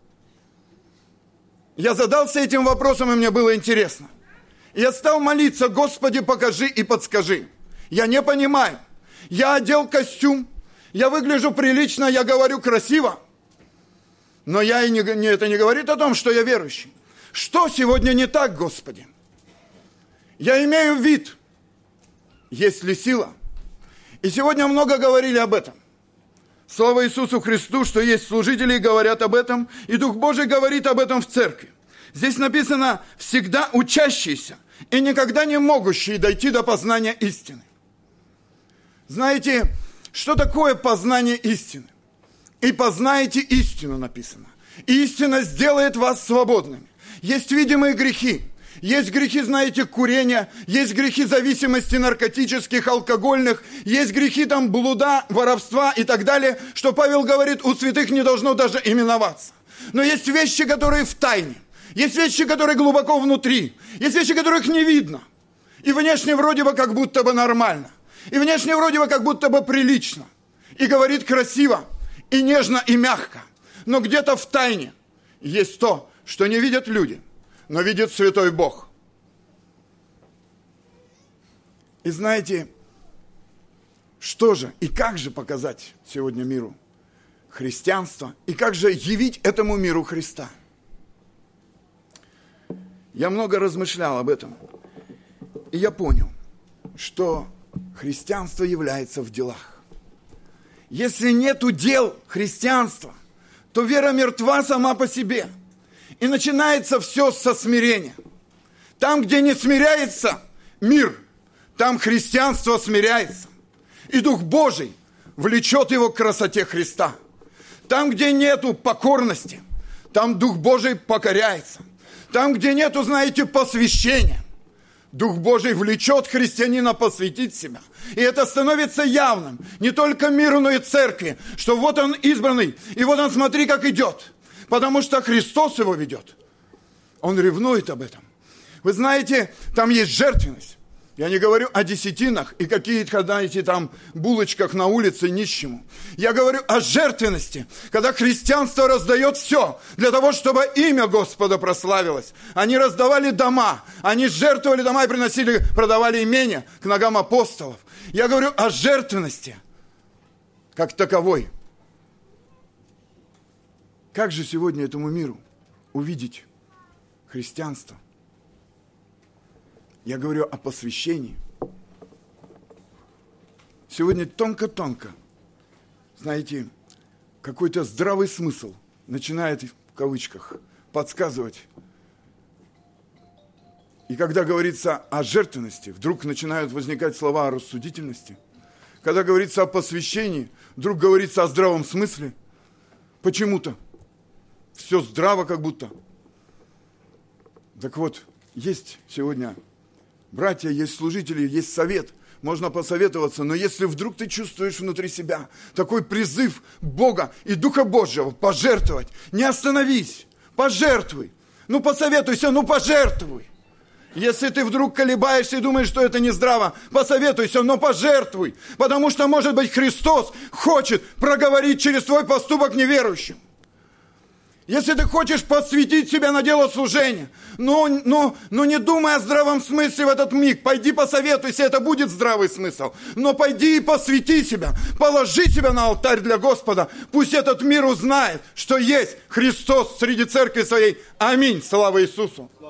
Я задался этим вопросом, и мне было интересно. Я стал молиться, Господи, покажи и подскажи. Я не понимаю. Я одел костюм, я выгляжу прилично, я говорю красиво. Но это не говорит о том, что я верующий. Что сегодня не так, Господи? Я имею вид. Есть ли сила? И сегодня много говорили об этом. Слава Иисусу Христу, что есть служители, говорят об этом, и Дух Божий говорит об этом в церкви. Здесь написано «всегда учащиеся и никогда не могущие дойти до познания истины». Знаете, что такое познание истины? «И познаете истину» написано. Истина сделает вас свободными. Есть видимые грехи. Есть грехи, знаете, курения, есть грехи зависимости наркотических, алкогольных, есть грехи блуда, воровства и так далее, что Павел говорит, у святых не должно даже именоваться. Но есть вещи, которые в тайне, есть вещи, которые глубоко внутри, есть вещи, которых не видно. И внешне вроде бы как будто бы нормально, и внешне вроде бы как будто бы прилично, и говорит красиво, и нежно, и мягко. Но где-то в тайне есть то, что не видят люди, но видит святой Бог. И знаете, что же и как же показать сегодня миру христианство, и как же явить этому миру Христа? Я много размышлял об этом, и я понял, что христианство является в делах. Если нету дел христианства, то вера мертва сама по себе. И начинается все со смирения. Там, где не смиряется мир, там христианство смиряется. И Дух Божий влечет его к красоте Христа. Там, где нету покорности, там Дух Божий покоряется. Там, где нету, знаете, посвящения, Дух Божий влечет христианина посвятить себя. И это становится явным не только миру, но и церкви, что вот он избранный, и вот он, смотри, как идет. Потому что Христос его ведет. Он ревнует об этом. Вы знаете, там есть жертвенность. Я не говорю о десятинах и каких-то, знаете, там булочках на улице нищему. Я говорю о жертвенности, когда христианство раздает все для того, чтобы имя Господа прославилось. Они раздавали дома, они жертвовали дома и приносили, продавали имения к ногам апостолов. Я говорю о жертвенности как таковой. Как же сегодня этому миру увидеть христианство? Я говорю о посвящении. Сегодня тонко-тонко, знаете, какой-то здравый смысл начинает, в кавычках, подсказывать. И когда говорится о жертвенности, вдруг начинают возникать слова о рассудительности. Когда говорится о посвящении, вдруг говорится о здравом смысле. Почему-то. Все здраво как будто. Так вот, есть сегодня братья, есть служители, есть совет. Можно посоветоваться, но если вдруг ты чувствуешь внутри себя такой призыв Бога и Духа Божьего пожертвовать, не остановись, пожертвуй. Ну посоветуйся, ну пожертвуй. Если ты вдруг колебаешься и думаешь, что это не здраво, посоветуйся, но пожертвуй. Потому что, может быть, Христос хочет проговорить через твой поступок неверующим. Если ты хочешь посвятить себя на дело служения, но не думай о здравом смысле в этот миг. Пойди посоветуйся, это будет здравый смысл. Но пойди и посвяти себя, положи себя на алтарь для Господа. Пусть этот мир узнает, что есть Христос среди церкви своей. Аминь. Слава Иисусу.